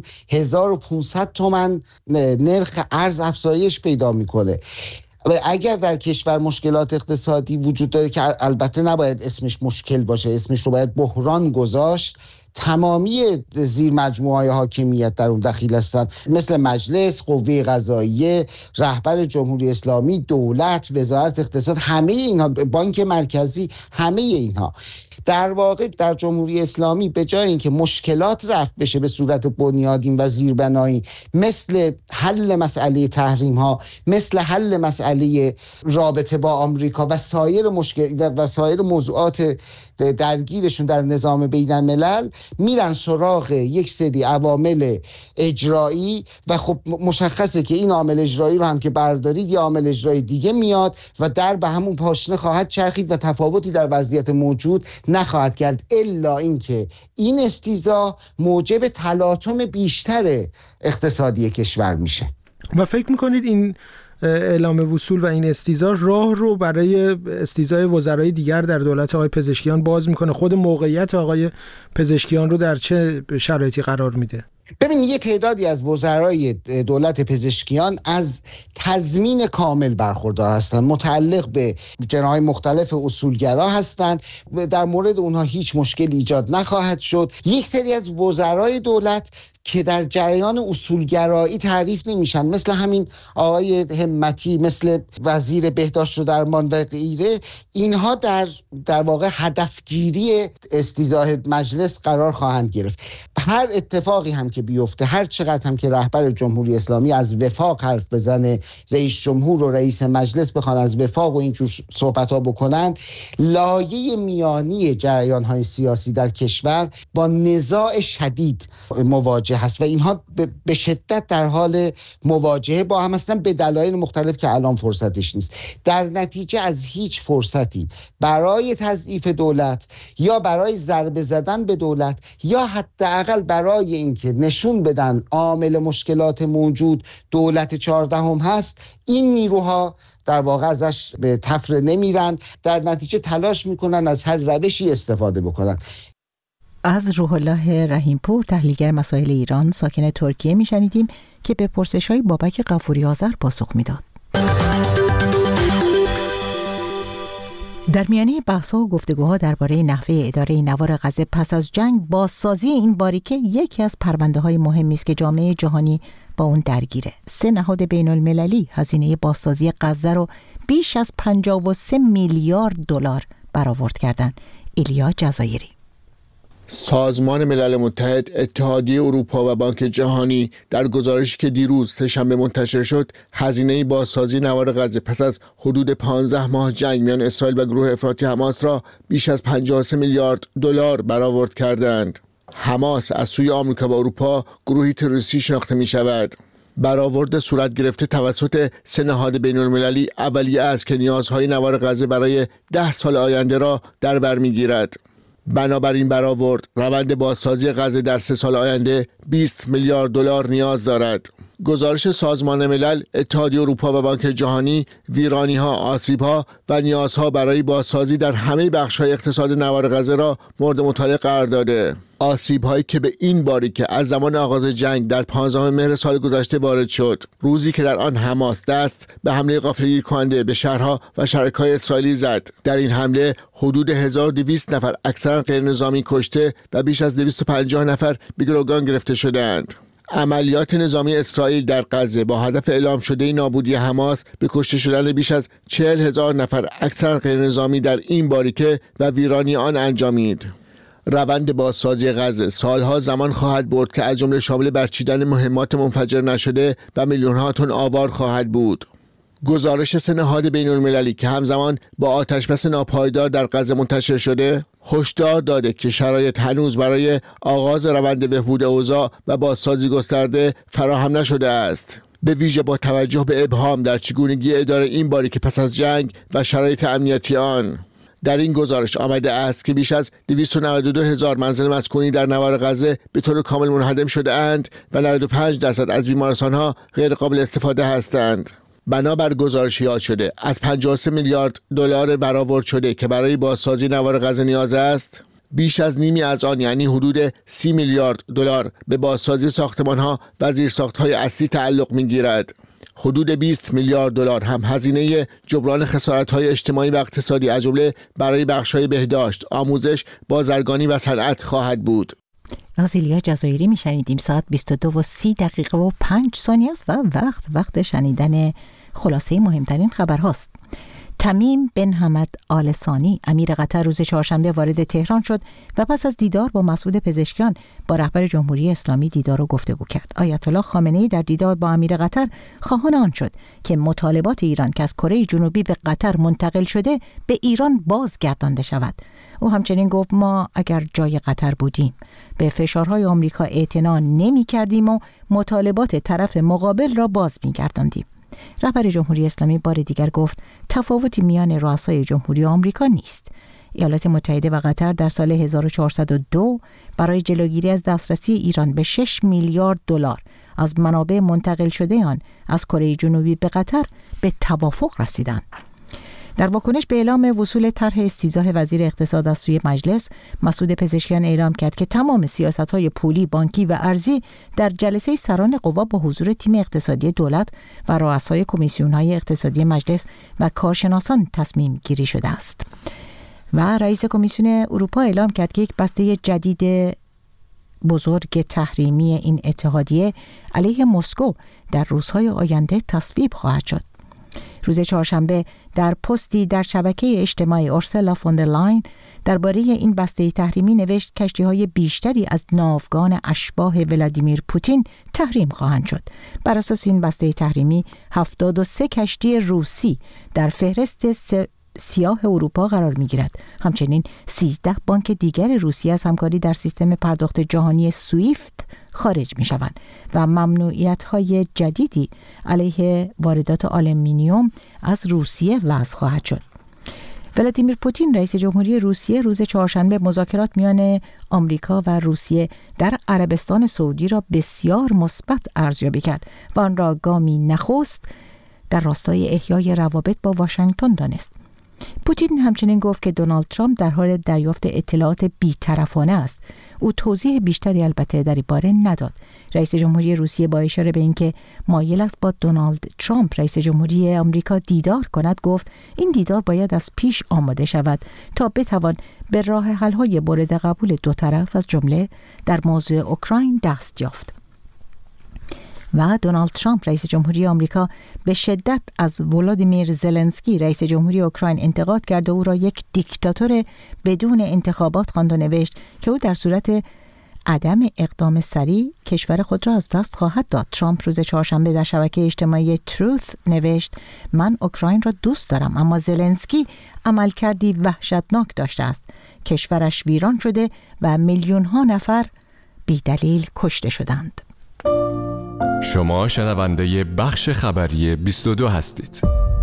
Speaker 11: 1500 تومان نرخ ارز افزایش پیدا میکنه. اگر در کشور مشکلات اقتصادی وجود داره که البته نباید اسمش مشکل باشه، اسمش رو باید بحران گذاشت، تمامی زیر مجموعه‌های حاکمیت در اون دخیل هستن، مثل مجلس، قوه قضاییه، رهبر جمهوری اسلامی، دولت، وزارت اقتصاد، همه اینها، بانک مرکزی، همه اینها. در واقع در جمهوری اسلامی به جای اینکه مشکلات رفع بشه به صورت بنیادین و زیربنایی، مثل حل مسئله تحریم ها، مثل حل مسئله رابطه با آمریکا و سایر و سایر موضوعات درگیرشون در نظام بین الملل، میرن سراغ یک سری عوامل اجرایی و خب مشخصه که این عامل اجرایی رو هم که بردارید یه عامل اجرایی دیگه میاد و در به همون پاشنه خواهد چرخید و تفاوتی در وضعیت موجود نخواهد کرد، الا اینکه این استیضاح موجب تلاطم بیشتر اقتصادی کشور میشه.
Speaker 12: و فکر میکنید این اعلام وصول و این استیضاح راه رو برای استیضاح وزرای دیگر در دولت آقای پزشکیان باز میکنه؟ خود موقعیت آقای پزشکیان رو در چه شرایطی قرار میده؟
Speaker 11: ببین یه تعدادی از وزرای دولت پزشکیان از تضمین کامل برخوردار هستند، متعلق به جناح‌های مختلف اصولگرا هستند، در مورد اونها هیچ مشکلی ایجاد نخواهد شد. یک سری از وزرای دولت که در جریان اصولگرایی تعریف نمیشن، مثل همین آقای همتی، مثل وزیر بهداشت و درمان و غیره، اینها در واقع هدفگیری استیضاح مجلس قرار خواهند گرفت. هر اتفاقی هم که بیفته، هر چقدر هم که رهبر جمهوری اسلامی از وفاق حرف بزنه، رئیس جمهور و رئیس مجلس بخوان از وفاق و اینجور صحبت‌ها بکنن، لایه میانی جریان‌های سیاسی در کشور با نزاع شدید مواجه هست و اینها به شدت در حال مواجهه با هم هستن، به دلایل مختلف که الان فرصتش نیست. در نتیجه از هیچ فرصتی برای تضعیف دولت یا برای ضربه زدن به دولت یا حداقل برای اینکه نشون بدن عامل مشکلات موجود دولت 14 هست، این نیروها در واقع ازش به تفره نمیرن، در نتیجه تلاش میکنن از هر روشی استفاده بکنن.
Speaker 1: از روح الله رحیمپور، تحلیلگر مسائل ایران ساکن ترکیه، میشنیدیم که به پرسش‌های بابک غفوری آذر پاسخ میداد. در میانه بحث‌ها و گفتگوها درباره نحوه اداره نوار غزه پس از جنگ، بازسازی این باریکه یکی از پرونده‌های مهمی است که جامعه جهانی با اون درگیره. 3 نهاد بین‌المللی هزینه بازسازی غزه رو بیش از 53 میلیارد دلار برآورد کردند. ایلیا جزایری.
Speaker 13: سازمان ملل متحد، اتحادیه اروپا و بانک جهانی در گزارشی که دیروز سه‌شنبه منتشر شد، هزینه بازسازی نوار غزه پس از حدود 15 ماه جنگ میان اسرائیل و گروه افراطی حماس را بیش از 53 میلیارد دلار برآورد کردند. حماس از سوی آمریکا و اروپا گروهی تروریستی شناخته می شود. برآورد صورت گرفته توسط 3 نهاد بین‌المللی اولیه است که نیازهای نوار غزه برای 10 سال آینده را در بر می‌گیرد. بنابراین برآورد روند بازسازی غزه در 3 سال آینده 20 میلیارد دلار نیاز دارد. گزارش سازمان ملل، اتحادیه اروپا و بانک جهانی ویرانی‌ها، آسیب‌ها و نیازها برای بازسازی در همه بخش‌های اقتصاد نوار غزه را مورد مطالعه قرار داده. آسیب‌هایی که به این باریکه از زمان آغاز جنگ در 15 مهر سال گذشته وارد شد، روزی که در آن حماس دست به حمله غافلگیر کننده به شهرها و شرکای اسرائیلی زد. در این حمله حدود 1200 نفر اکثرا غیرنظامی کشته و بیش از 250 نفر به گروگان گرفته شدند. عملیات نظامی اسرائیل در غزه با هدف اعلام شده نابودی حماس به کشته شدن بیش از 40,000 نفر اکثرا غیرنظامی در این باریکه و ویرانی آن انجامید. روند بازسازی غزه سالها زمان خواهد برد که از جمله شامل برچیدن مهمات منفجر نشده و میلیون‌ها تن آوار خواهد بود. گزارش 3 نهاد بین‌المللی که همزمان با آتشبس ناپایدار در غزه منتشر شده، هشدار داده که شرایط هنوز برای آغاز روند بهبود اوضاع و بازسازی گسترده فراهم نشده است. به ویژه با توجه به ابهام در چگونگی اداره این باریکه پس از جنگ و شرایط امنیتی آن. در این گزارش آمده است که بیش از 292,000 منزل مسکونی در نوار غزه به طور کامل منهدم شده اند و 95% از بیمارستان‌ها غیر قابل استفاده هستند. بنابر گزارش یاد شده از 53 میلیارد دلار برآورد شده که برای بازسازی نوار غزه نیاز است، بیش از نیمی از آن یعنی حدود 30 میلیارد دلار به بازسازی ساختمان‌ها و زیرساخت‌های اصلی تعلق می‌گیرد. حدود 20 میلیارد دلار هم هزینه جبران خسارت‌های اجتماعی و اقتصادی از جمله برای بخش‌های بهداشت، آموزش، بازرگانی و صنعت خواهد بود.
Speaker 1: آزیلیا جزایری میشنیدیم. ساعت 22:30:05 است و وقت شنیدن خلاصه مهمترین خبر هاست. تمیم بن حمد آل ثانی امیر قطر روز چهارشنبه وارد تهران شد و پس از دیدار با مسعود پزشکیان با رهبر جمهوری اسلامی دیدار و گفتگو کرد. آیت الله خامنه‌ای در دیدار با امیر قطر خواهان آن شد که مطالبات ایران که از کره جنوبی به قطر منتقل شده به ایران بازگردانده شود. او همچنین گفت ما اگر جای قطر بودیم به فشارهای آمریکا اعتنا نمی‌کردیم و مطالبات طرف مقابل را باز می‌گرداندیم. رهبر جمهوری اسلامی بار دیگر گفت تفاوتی میان رؤسای جمهوری آمریکا نیست. ایالات متحده و قطر در سال 1402 برای جلوگیری از دسترسی ایران به 6 میلیارد دلار از منابع منتقل شده آن از کره جنوبی به قطر به توافق رسیدند. در واکنش به اعلام وصول طرح استیضاح وزیر اقتصاد از سوی مجلس، مسعود پزشکیان اعلام کرد که تمام سیاست‌های پولی، بانکی و ارزی در جلسه سران قوا با حضور تیم اقتصادی دولت و رؤسای کمیسیون‌های اقتصادی مجلس و کارشناسان تصمیم گیری شده است. و رئیس کمیسیون اروپا اعلام کرد که یک بسته جدید بزرگ تحریمی این اتحادیه علیه مسکو در روزهای آینده تصویب خواهد شد. روز چهارشنبه در پستی در شبکه اجتماعی اورسولا فون در لاین درباره این بسته تحریمی نوشت کشتی‌های بیشتری از ناوگان اشباح ولادیمیر پوتین تحریم خواهند شد. بر اساس این بسته تحریمی 73 کشتی روسی در فهرست سیاه اروپا قرار می‌گیرد. همچنین 13 بانک دیگر روسیه از همکاری در سیستم پرداخت جهانی سویفت خارج می‌شوند و ممنوعیت‌های جدیدی علیه واردات آلومینیوم از روسیه وضع خواهد شد. ولادیمیر پوتین رئیس جمهوری روسیه روز چهارشنبه مذاکرات میان آمریکا و روسیه در عربستان سعودی را بسیار مثبت ارزیابی کرد و آن را گامی نخست در راستای احیای روابط با واشنگتن دانست. پوتین همچنین گفت که دونالد ترامپ در حال دریافت اطلاعات بی‌طرفانه است. او توضیح بیشتری البته در این باره نداد. رئیس جمهوری روسیه با اشاره به اینکه مایل است با دونالد ترامپ رئیس جمهوری آمریکا دیدار کند گفت این دیدار باید از پیش آماده شود تا بتوان به راه حل‌های مورد قبول دو طرف از جمله در موضوع اوکراین دست یافت. و دونالد ترامپ رئیس جمهوری آمریکا به شدت از ولادیمیر زلنسکی رئیس جمهوری اوکراین انتقاد کرد و او را یک دیکتاتور بدون انتخابات خواند و نوشت که او در صورت عدم اقدام سریع کشور خود را از دست خواهد داد. ترامپ روز چهارشنبه در شبکه اجتماعی تروث نوشت من اوکراین را دوست دارم اما زلنسکی عملکردی وحشتناک داشته است. کشورش ویران شده و میلیون‌ها نفر بی دلیل کشته شدند.
Speaker 14: شما شنونده بخش خبری 22 هستید.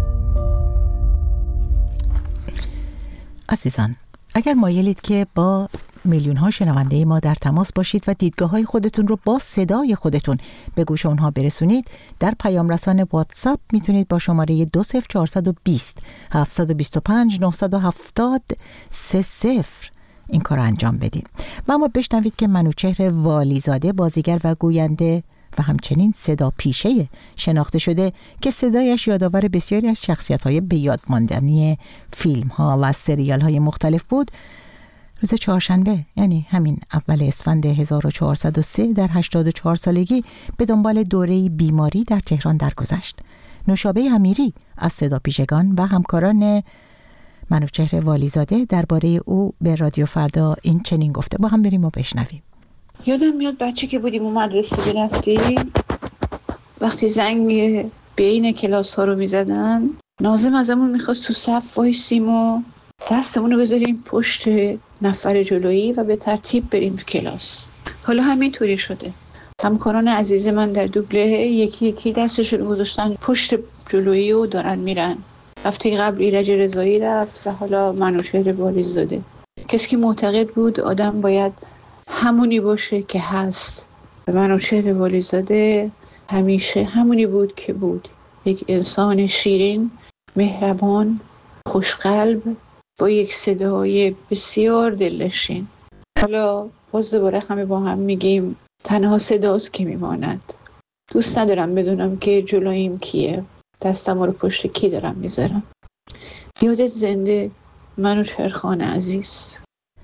Speaker 1: عزیزان، اگر مایلید که با میلیون ها شنونده ما در تماس باشید و دیدگاه های خودتون رو با صدای خودتون به گوش اونها برسونید، در پیام رسان واتساپ میتونید با شماره 20420 725 970 30 این کار رو انجام بدید. و اما بشنوید که منوچهر والیزاده بازیگر و گوینده و همچنین صدا پیشه شناخته شده که صدایش یادآور بسیاری از شخصیت‌های به یاد ماندنی فیلم‌ها و سریال‌های مختلف بود، روز چهارشنبه یعنی همین اول اسفند 1403 در 84 سالگی به دنبال دوره بیماری در تهران درگذشت. نوشابه امیری از صدا پیشگان و همکاران منوچهر والیزاده درباره او به رادیو فردا این چنین گفته. با هم بریم و بشنویم.
Speaker 15: یادم میاد بچه که بودیم و مدرسه میرفتیم وقتی زنگ بین کلاس ها رو میزدن ناظم ازمون میخواست تو صف وایسیم و دستمون رو بذاریم پشت نفر جلویی و به ترتیب بریم تو کلاس. حالا همینطوری شده. همکاران عزیز من در دوبله یکی یکی دستشون گذاشتن پشت جلویی و دارن میرن. هفته قبل ایرج رضایی رفت و حالا منوچهر والیزاده. کسی که معتقد بود آدم باید همونی باشه که هست و منوچهر والیزاده همیشه همونی بود که بود، یک انسان شیرین، مهربان، خوشقلب با یک صدای بسیار دلنشین. حالا باز دوباره همه با هم میگیم تنها صداست که میماند. دوست ندارم بدونم که جلویم کیه، دستم رو پشت کی دارم میذارم. یادت زنده منوچهر خان عزیز.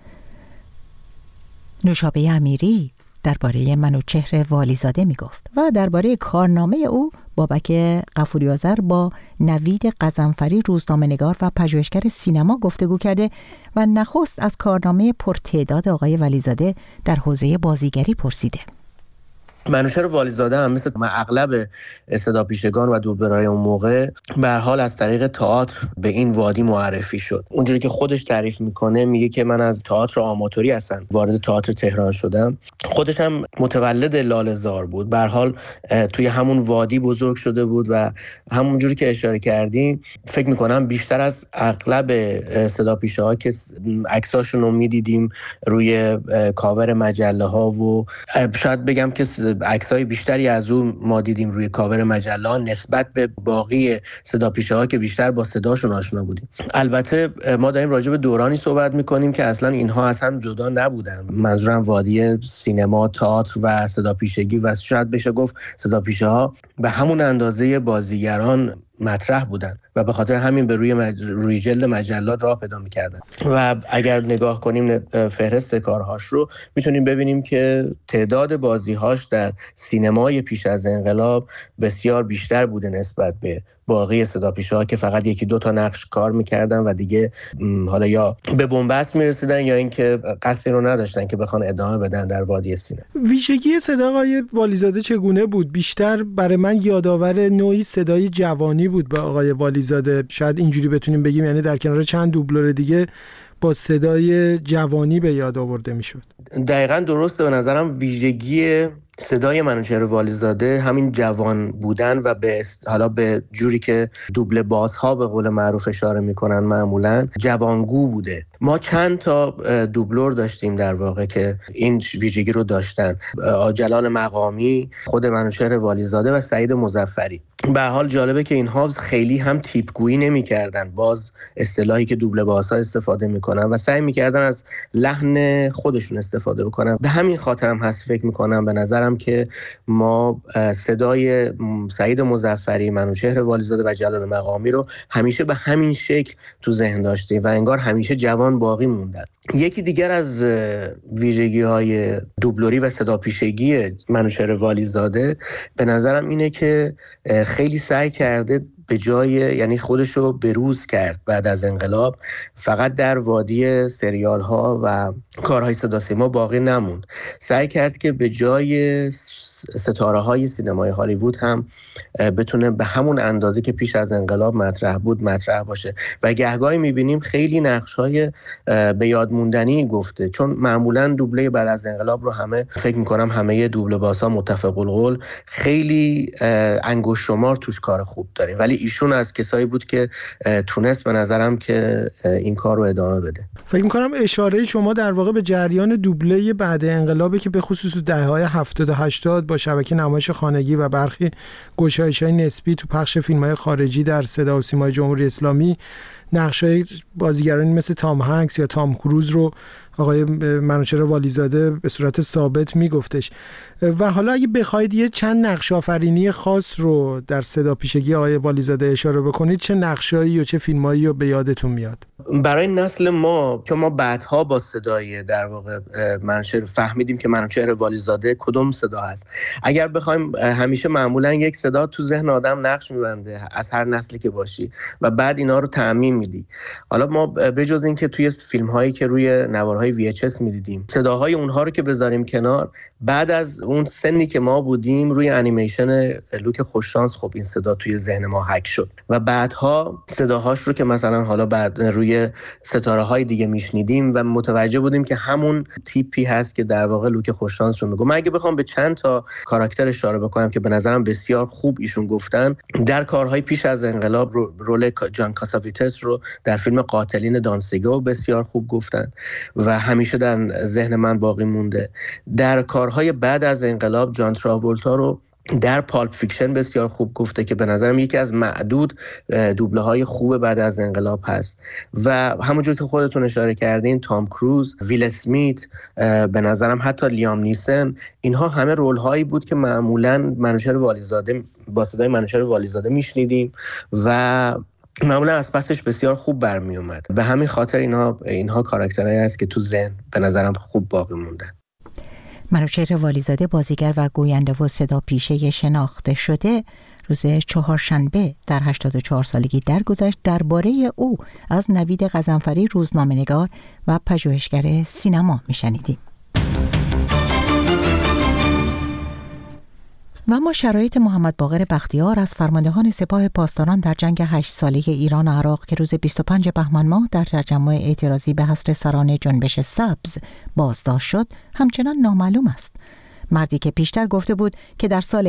Speaker 1: نوشابه امیری درباره منوچهر والیزاده میگفت و درباره کارنامه او بابک غفوری‌آذر با نوید غضنفری روزنامه‌نگار و پژوهشگر سینما گفتگو کرده و نخست از کارنامه پرتعداد آقای والیزاده در حوزه بازیگری پرسیده.
Speaker 16: منوچهر والیزاده هم مثل اغلب صداپیشگان و دوربرهای اون موقع به هر حال از طریق تئاتر به این وادی معرفی شد. اونجوری که خودش تعریف میکنه، میگه که من از تئاتر آماتوری هستم وارد تئاتر تهران شدم. خودش هم متولد لاله‌زار بود. به هر حال توی همون وادی بزرگ شده بود و همونجوری که اشاره کردین فکر میکنم بیشتر از اغلب صداپیشه‌ها که عکساشون رو میدیدیم روی کاور مجله ها و شاید بگم که عکسای بیشتری از اون ما دیدیم روی کاور مجله نسبت به باقی صداپیشه‌ها که بیشتر با صداشون آشنا بودیم. البته ما داریم راجع به دورانی صحبت میکنیم که اصلا اینها از هم جدا نبودن. منظورم وادی سینما، تئاتر و صداپیشگی و شاید بشه گفت صداپیشه‌ها به همون اندازه بازیگران مطرح بودن و به خاطر همین به روی جلد مجلات راه پیدا می‌کردن. و اگر نگاه کنیم فهرست کارهاش رو میتونیم ببینیم که تعداد بازی‌هاش در سینمای پیش از انقلاب بسیار بیشتر بوده نسبت به باقی صداپیشه‌ها که فقط یکی دو تا نقش کار می‌کردن و دیگه حالا یا به بنبست می‌رسیدن یا اینکه قصدی رو نداشتن که بخوان ادامه بدن در وادی سینما.
Speaker 12: ویژگی صدا آقای والیزاده چگونه بود؟ بیشتر برای من یادآور نوعی صدای جوانی بود به آقای والیزاده. شاید اینجوری بتونیم بگیم، یعنی در کنار چند دوبلور دیگه با صدای جوانی به یاد آورده میشد.
Speaker 16: دقیقاً درسته. به نظرم ویژگی صدای منوچهر والیزاده همین جوان بودن و حالا به جوری که دوبله بازها به قول معروف اشاره میکنن معمولاً جوانگو بوده. ما چند تا دوبلور داشتیم در واقع که این ویژگی رو داشتن: جلال مقامی، خود منوچهر والیزاده و سعید مظفری. به هر حال جالبه که اینها خیلی هم تیپگویی نمی‌کردن، باز اصطلاحی که دوبله بازها استفاده میکنن و سعی می‌کردن از لحن خودشون استفاده بکنن. به همین خاطر هم هست فکر می‌کنم به نظرم که ما صدای سعید مظفری، منوچهر والیزاده و جلال مقامی رو همیشه به همین شکل تو ذهن داشتیم و انگار همیشه جوان باقی موندن. یکی دیگر از ویژگی‌های دوبلوری و صداپیشگی منوچهر والیزاده به نظرم اینه که خیلی سعی کرده به جای، یعنی خودش رو بروز کرد بعد از انقلاب، فقط در وادی سریال ها و کارهای صدا سیما باقی نموند. سعی کرد که به جای ستاره های سینمای هالیوود هم بتونه به همون اندازه که پیش از انقلاب مطرح بود مطرح باشه و گهگاهی میبینیم خیلی نقش های به یاد موندنی گفته، چون معمولا دوبله بعد از انقلاب رو همه فکر میکنم همه دوبله بازها متفق القول خیلی انگشت شمار توش کار خوب داریم، ولی ایشون از کسایی بود که تونست به نظرم که این کار رو ادامه بده.
Speaker 12: فکر میکنم اشاره شما در واقع به جریان دوبله بعد انقلابه که به خصوص دهه‌های 70 و 80 با شبکه نمایش خانگی و برخی گشایش‌های نسبی تو پخش فیلم‌های خارجی در صدا و سیمای جمهوری اسلامی نقش‌های بازیگرانی مثل تام هنگس یا تام کروز رو آقای منوچهر والیزاده به صورت ثابت میگفتش. و حالا اگه بخواید یه چند نقش آفرینی خاص رو در صدا پیشگی آقای والیزاده اشاره بکنید، چه نقشایی و چه فیلمایی رو به یادتون میاد؟
Speaker 16: برای نسل ما که ما بعدها با صدای در واقع منوچهر فهمیدیم که منوچهر والیزاده کدوم صدا هست. اگر بخوایم همیشه معمولا یک صدا تو ذهن آدم نقش میبنده از هر نسلی که باشی و بعد اینا رو تعمیم میدی. حالا ما بجز این که توی فیلم هایی که روی نوارهای VHS میدیدیم صداهای اونها رو که بذاریم کنار، بعد از اون سنی که ما بودیم روی انیمیشن لوک خوششانس خب این صدا توی ذهن ما هک شد و بعدها صداهاش رو که مثلا حالا بعد روی ستاره های دیگه میشنیدیم و متوجه بودیم که همون تیپی هست که در واقع لوک خوششانس رو میگه. من اگه بخوام به چند تا کاراکتر اشاره بکنم که به نظرم بسیار خوب ایشون گفتن، در کارهای پیش از انقلاب رول جان کاساویتس رو در فیلم قاتلین دانسیگو بسیار خوب گفتن و همیشه در ذهن من باقی مونده. در کارهای بعد از انقلاب جان تراولتا رو در پالپ فیکشن بسیار خوب گفته که به نظرم یکی از معدود دوبله های خوب بعد از انقلاب هست و همونجور که خودتون اشاره کردین تام کروز، ویل اسمیت، به نظرم حتی لیام نیسن، اینها همه رول هایی بود که معمولاً منوچهر والیزاده با صدای منوچهر والیزاده میشنیدیم و معمولا از پسش بسیار خوب برمی اومد. به همین خاطر اینها کاراکترهایی هست که تو ذهن به نظرم خوب باقی موندن.
Speaker 1: منوچهر والیزاده بازیگر و گوینده و صدا پیشه شناخته شده روز چهارشنبه در 84 سالگی درگذشت. درباره او از نوید غضنفری روزنامه‌نگار و پژوهشگر سینما میشنیدیم. و اما شرایط محمد باقر بختیار از فرماندهان سپاه پاسداران در جنگ 8 ساله ایران و عراق که روز 25 بهمن ماه در تجمع اعتراضی به حصر سران جنبش سبز بازداشت شد همچنان نامعلوم است. مردی که پیشتر گفته بود که در سال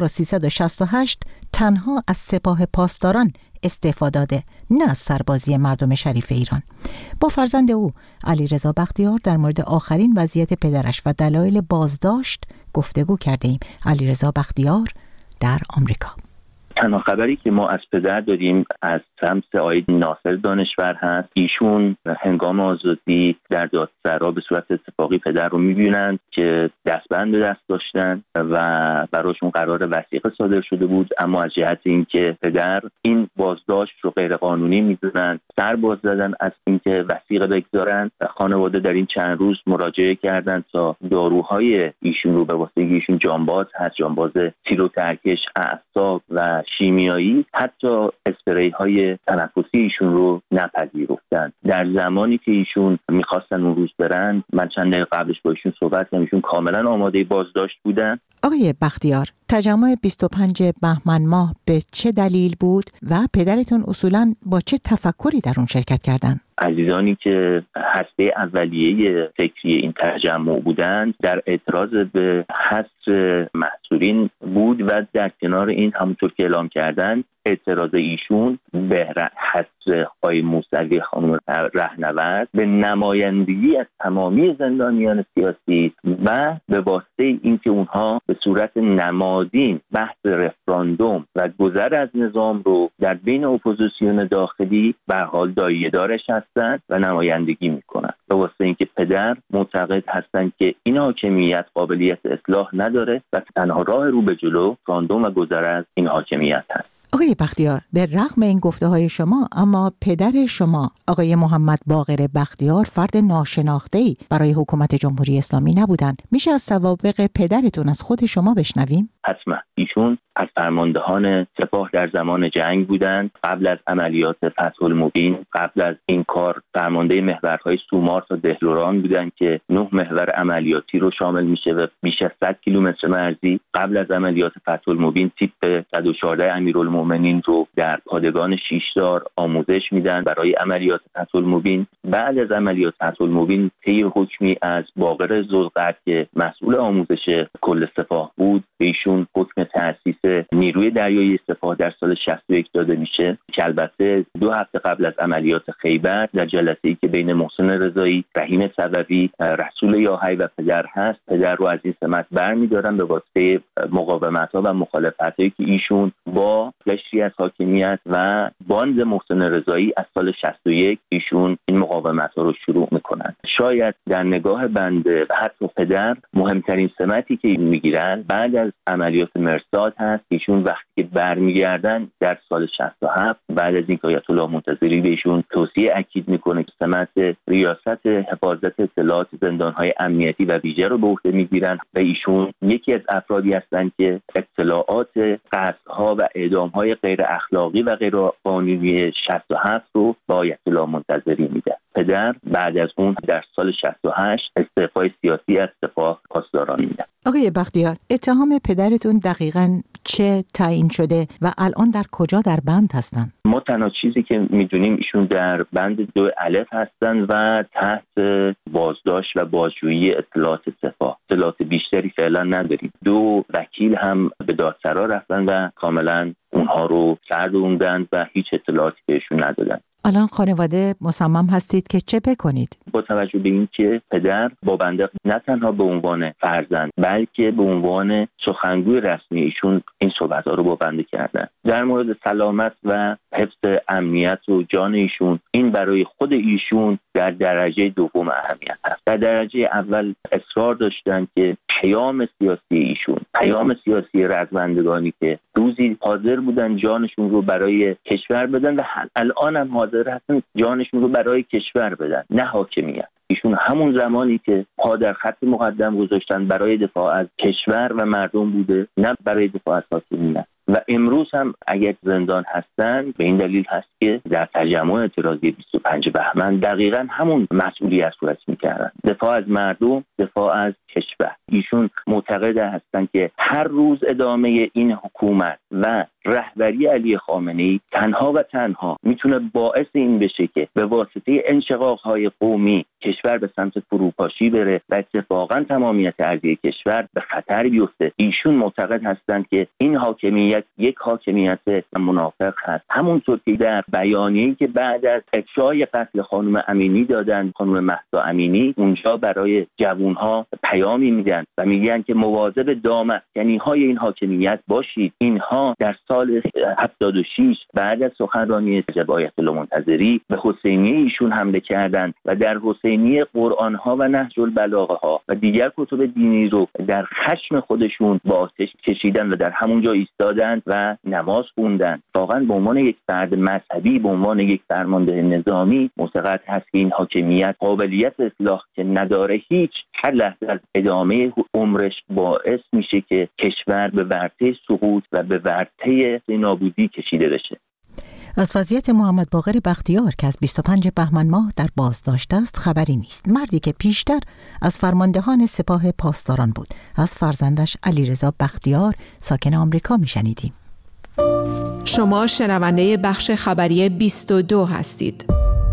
Speaker 1: 1368 تنها از سپاه پاسداران استعفا داده، نه از سربازی مردم شریف ایران. با فرزند او علیرضا بختیار در مورد آخرین وضعیت پدرش و دلایل بازداشت گفتگو کرده ایم. علیرضا بختیار در آمریکا.
Speaker 2: تنها خبری که ما از پدر داریم از سمت آقای ناصر دانشور هست. ایشون هنگام آزادی در دادسرا به صورت اتفاقی پدر رو میبینند که دستبند به دست داشتن و براشون قرار وثیقه صادر شده بود، اما از جهت اینکه پدر این بازداشت رو غیر قانونی میدونن سر باز زدن از اینکه وثیقه بگذارن. خانواده در این چند روز مراجعه کردن تا داروهای ایشون رو به واسطه ایشون جانباز هست، جانباز تیروترکش اعصاب و شیمیایی، حتی اسپری های تنفسی ایشون رو نپذیرفتن. در زمانی که ایشون میخواستن اون روز برن، من چند دقیقه قبلش با ایشون صحبت کردم، ایشون کاملا آماده بازداشت بودن.
Speaker 1: آقای بختیار، تجمع 25 بهمن ماه به چه دلیل بود و پدرتون اصولاً با چه تفکری در اون شرکت کردن؟
Speaker 2: عزیزانی که هسته اولیه فکری این تجمع بودند در اعتراض به حصر محصورین بود و در کنار این همونطور که اعلام کردن اعتراض ایشون به حصر آقای موسوی خانم رهنورد به نمایندگی از تمامی زندانیان سیاسی و به واسطه اینکه اونها به صورت نمادین بحث رفراندوم و گذر از نظام رو در بین اپوزیسیون داخلی به حال دایه‌دارش هستند و نمایندگی میکنن. به واسطه اینکه پدر معتقد هستند که این حاکمیت قابلیت اصلاح نداره و تنها راه رو به جلو رفراندوم و گذر از این حاکمیت هست.
Speaker 1: آقای بختیار، به رغم این گفته های شما، اما پدر شما آقای محمد باقر بختیار فرد ناشناخته‌ای برای حکومت جمهوری اسلامی نبودند. میشه از سوابق پدرتون از خود شما بشنویم؟
Speaker 2: حتما. ایشون از فرماندهان سپاه در زمان جنگ بودند. قبل از عملیات فتح المبین، قبل از این کار فرمانده محورهای سومار تا دهلوران بودند که 9 محور عملیاتی رو شامل میشه و بیش از 100 کیلومتر مرزی. قبل از عملیات فتح المبین تیپ 114 امیرالمومنین رو در پادگان شیشدار آموزش میدن برای عملیات فتح المبین. بعد از عملیات فتح المبین طی حکمی از باقر ذوالقرد که مسئول آموزش کل سپاه بود، به ایشون حکم تأسیس نیروی دریایی سپاه در سال 61 داده میشه که البته 2 هفته قبل از عملیات خیبر در جلسه‌ای که بین محسن رضایی، رحیم صدوی، رسول یاحی و پدر هست، پدر رو از این سمت برمی‌دارن به واسطه مقاومت‌ها و مخالفت‌هایی که ایشون با قشری از حاکمیت و باند محسن رضایی از سال 61 ایشون این مقاومت‌ها رو شروع میکنن. شاید در نگاه بنده و حتی پدر مهمترین سمتی که میگیرن بعد از عملیات مرصاد هست هست. ایشون وقتی که برمیگردن در سال 67 بعد از اینکه آیت الله منتظری بهشون توصیه اکید میکنه که سمت ریاست حفاظت اطلاعات زندانهای امنیتی و ویژه رو به عهده میگیرن و ایشون یکی از افرادی هستند که اطلاعات قتل‌ها و اعدام‌های غیر اخلاقی و غیر قانونی 67 رو به آیت الله منتظری میده. پدر بعد از اون در سال 68 استعفای سیاسی از سپاه پاسداران میده.
Speaker 1: آقای بختیار، اتهام پدرتون دقیقاً چه تعیین شده و الان در کجا در بند هستن؟
Speaker 2: ما تنها چیزی که میدونیم ایشون در بند 2 الف هستن و تحت بازداشت و بازجویی اطلاعات سپاه. اطلاعات بیشتری فعلا نداریم. 2 وکیل هم به دادسرا رفتن و کاملا اونها رو گردوندن و هیچ اطلاعاتی بهشون ندادن.
Speaker 1: الان خانواده مصمم هستید که چه بکنید؟
Speaker 2: با توجه به اینکه پدر با بنده نه تنها به عنوان فرزند بلکه به عنوان سخنگوی رسمی ایشون این صحبت‌ها رو با بنده کردن در مورد سلامت و حفظ امنیت و جان ایشون، این برای خود ایشون در درجه دوم اهمیت هست. در درجه اول اصرار داشتن که پیام سیاسی ایشون، پیام سیاسی رزمندگانی که روزی حاضر بودن جانشون رو برای کشور بدن و الان هم حاضر هستن جانشون رو برای کشور بدن، نه حاکمیت. ایشون همون زمانی که پا در خط مقدم گذاشتن برای دفاع از کشور و مردم بوده، نه برای دفاع از حاکمیت. و امروز هم اگر زندان هستن به این دلیل هست که در تجمع اعتراضی 25 بهمن دقیقاً همون مسئولیت رو حس می‌کردن، دفاع از مردم، دفاع از کشور. ایشون معتقد هستن که هر روز ادامه این حکومت و رهبری علی خامنه‌ای تنها و تنها میتونه باعث این بشه که به واسطه انشقاق‌های قومی کشور به سمت فروپاشی بره و اتفاقاً تمامیت ارضی کشور به خطر بیفته. ایشون معتقد هستند که این حاکمیت یک حاکمیت منافق هست. همونطور که در بیانیه‌ای که بعد از افشای قتل خانم امینی دادن، خانم مهسا امینی، اونجا برای جوانها پیامی میدن و میگن که مواظب دام‌افکنی‌های این حاکمیت باشید. اینها در سال 76 بعد از سخنرانی آیت الله منتظری به حسینیه ایشون حمله کردند و در حسینیه قرآن‌ها و نهج البلاغه‌ها و دیگر کتب دینی رو در خشم خودشون با آتش کشیدن و در همونجا ایستادن و نماز خوندن. واقعا به عنوان یک فرد مذهبی، به عنوان یک فرمانده نظامی معتقد هست که این حاکمیت قابلیت اصلاح که نداره، هیچ هر لحظه از ادامه عمرش باعث میشه که کشور به ورطه سقوط و به ورطه نابودی کشیده بشه.
Speaker 1: از وضعیت محمد باقر بختیار که از 25 بهمن ماه در بازداشت است خبری نیست. مردی که پیشتر از فرماندهان سپاه پاسداران بود. از فرزندش علیرضا بختیار ساکن آمریکا میشنیدیم.
Speaker 4: شما شنونده بخش خبری 22 هستید.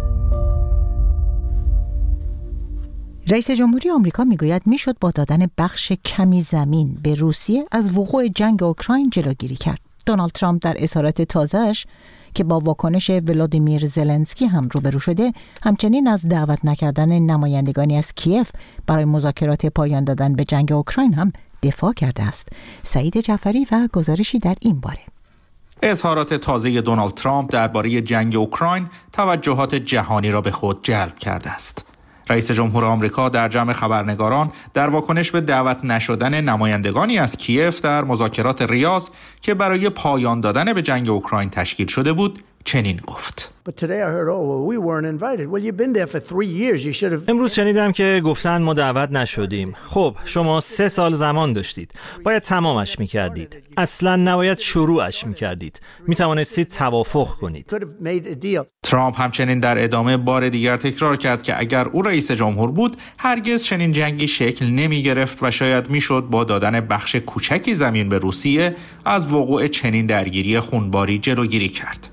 Speaker 1: رئیس جمهوری آمریکا میگوید میشد با دادن بخش کمی زمین به روسیه از وقوع جنگ اوکراین جلوگیری کرد. دونالد ترامپ در اظهارات تازه‌اش که با واکنش ولادیمیر زلنسکی هم روبرو شده، همچنین از دعوت نکردن نمایندگانی از کیف برای مذاکرات پایان دادن به جنگ اوکراین هم دفاع کرده است. سعید جعفری و گزارشی در این باره.
Speaker 17: اظهارات تازه دونالد ترامپ درباره جنگ اوکراین توجهات جهانی را به خود جلب کرده است. رئیس جمهور آمریکا در جمع خبرنگاران در واکنش به دعوت نشدن نمایندگانی از کیف در مذاکرات ریاض که برای پایان دادن به جنگ اوکراین تشکیل شده بود چنین گفت:
Speaker 18: امروز شنیدم که گفتن ما دعوت نشدیم. خب شما 3 سال زمان داشتید، باید تمامش میکردید، اصلا نباید شروعش میکردید، میتوانستید توافق کنید.
Speaker 17: ترامپ همچنین در ادامه بار دیگر تکرار کرد که اگر او رئیس جمهور بود هرگز چنین جنگی شکل نمی گرفت و شاید میشد با دادن بخش کوچکی زمین به روسیه از وقوع چنین درگیری خونباری جلوگیری کرد.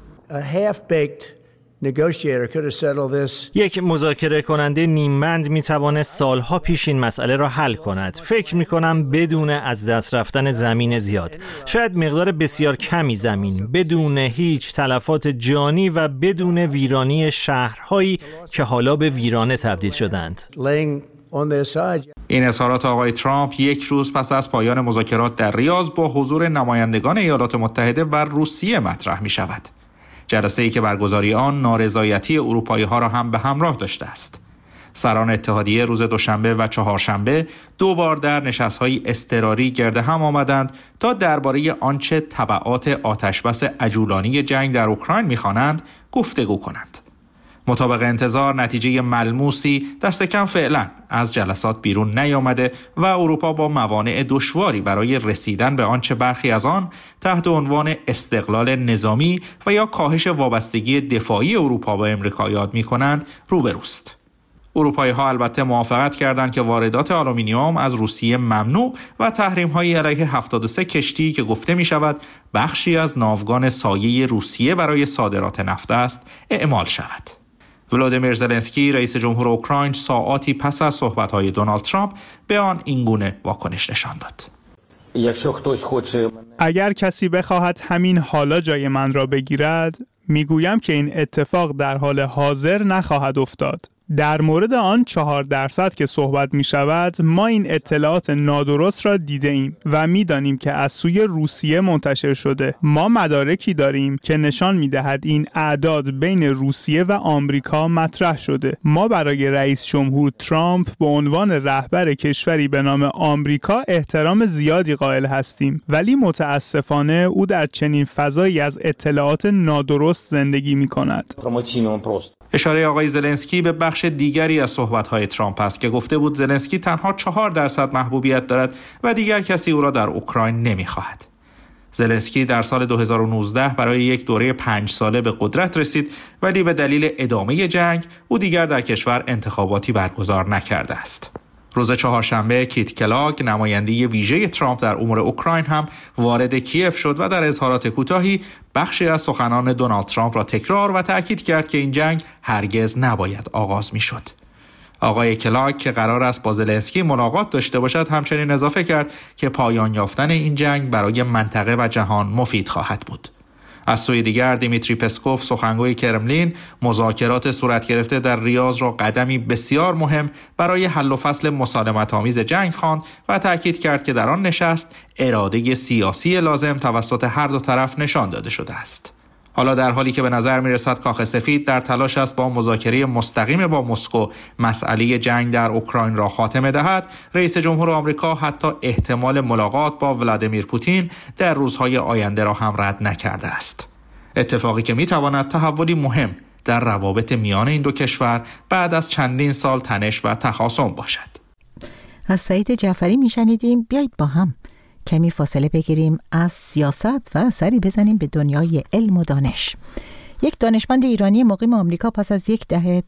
Speaker 18: یک مذاکره کننده نیمبند میتوانست سالها پیش این مسئله را حل کند. فکر میکنم بدون از دست رفتن زمین زیاد، شاید مقدار بسیار کمی زمین، بدون هیچ تلفات جانی و بدون ویرانی شهرهایی که حالا به ویرانه تبدیل شدند.
Speaker 17: این اظهارات آقای ترامپ یک روز پس از پایان مذاکرات در ریاض با حضور نمایندگان ایالات متحده و روسیه مطرح می شود. جلسه‌ای که برگزاری آن نارضایتی اروپایی‌ها را هم به همراه داشته است. سران اتحادیه روز دوشنبه و چهارشنبه 2 بار در نشست‌های اضطراری گرد هم آمدند تا درباره آنچه تبعات آتشبس عجولانی جنگ در اوکراین می‌خوانند گفتگو کنند. مطابق انتظار نتیجه ملموسی دست کم فعلا از جلسات بیرون نیامده و اروپا با موانع دشواری برای رسیدن به آنچه برخی از آن تحت عنوان استقلال نظامی و یا کاهش وابستگی دفاعی اروپا به آمریکا یاد می‌کنند روبروست. اروپایی‌ها البته موافقت کردند که واردات آلومینیوم از روسیه ممنوع و تحریم‌های علیه 73 کشتی که گفته می‌شود بخشی از ناوگان سایه روسیه برای صادرات نفت است اعمال شود. ولادیمیر زلنسکی رئیس جمهور اوکراین ساعاتی پس از صحبت‌های دونالد ترامپ به آن اینگونه واکنش نشان داد.
Speaker 19: اگر کسی بخواهد همین حالا جای من را بگیرد، میگویم که این اتفاق در حال حاضر نخواهد افتاد. در مورد آن 4% که صحبت می شود، ما این اطلاعات نادرست را دیده ایم و می دانیم که از سوی روسیه منتشر شده. ما مدارکی داریم که نشان می دهد این اعداد بین روسیه و آمریکا مطرح شده. ما برای رئیس جمهور ترامپ به عنوان رهبر کشوری به نام آمریکا احترام زیادی قائل هستیم، ولی متاسفانه او در چنین فضایی از اطلاعات نادرست زندگی می کند.
Speaker 17: اشاره آقای زلنسکی به بخش دیگری از صحبت‌های ترامپ است که گفته بود زلنسکی تنها 4% محبوبیت دارد و دیگر کسی او را در اوکراین نمی‌خواهد. زلنسکی در سال 2019 برای یک دوره 5 ساله به قدرت رسید، ولی به دلیل ادامه جنگ او دیگر در کشور انتخاباتی برگزار نکرده است. روز چهارشنبه کیت کلاگ نماینده ویژه ترامپ در امور اوکراین هم وارد کیف شد و در اظهارات کوتاهی بخشی از سخنان دونالد ترامپ را تکرار و تأکید کرد که این جنگ هرگز نباید آغاز می‌شد. آقای کلاگ که قرار است با زلنسکی ملاقات داشته باشد همچنین اضافه کرد که پایان یافتن این جنگ برای منطقه و جهان مفید خواهد بود. از سوی دیگر دیمیتری پسکوف سخنگوی کرملین مذاکرات صورت گرفته در ریاض را قدمی بسیار مهم برای حل و فصل مسالمت‌آمیز جنگ خواند و تأکید کرد که در آن نشست اراده سیاسی لازم توسط هر دو طرف نشان داده شده است. حالا در حالی که به نظر می‌رسد کاخ سفید در تلاش است با مذاکره مستقیم با مسکو مسئله جنگ در اوکراین را خاتمه دهد، رئیس جمهور آمریکا حتی احتمال ملاقات با ولادیمیر پوتین در روزهای آینده را هم رد نکرده است. اتفاقی که می‌تواند تحولی مهم در روابط میان این دو کشور بعد از چندین سال تنش و تخاصم باشد.
Speaker 1: از سعید جعفری میشنیدیم. بیایید با هم کمی فاصله بگیریم از سیاست و سری بزنیم به دنیای علم و دانش. یک دانشمند ایرانی مقیم آمریکا پس از یک دهه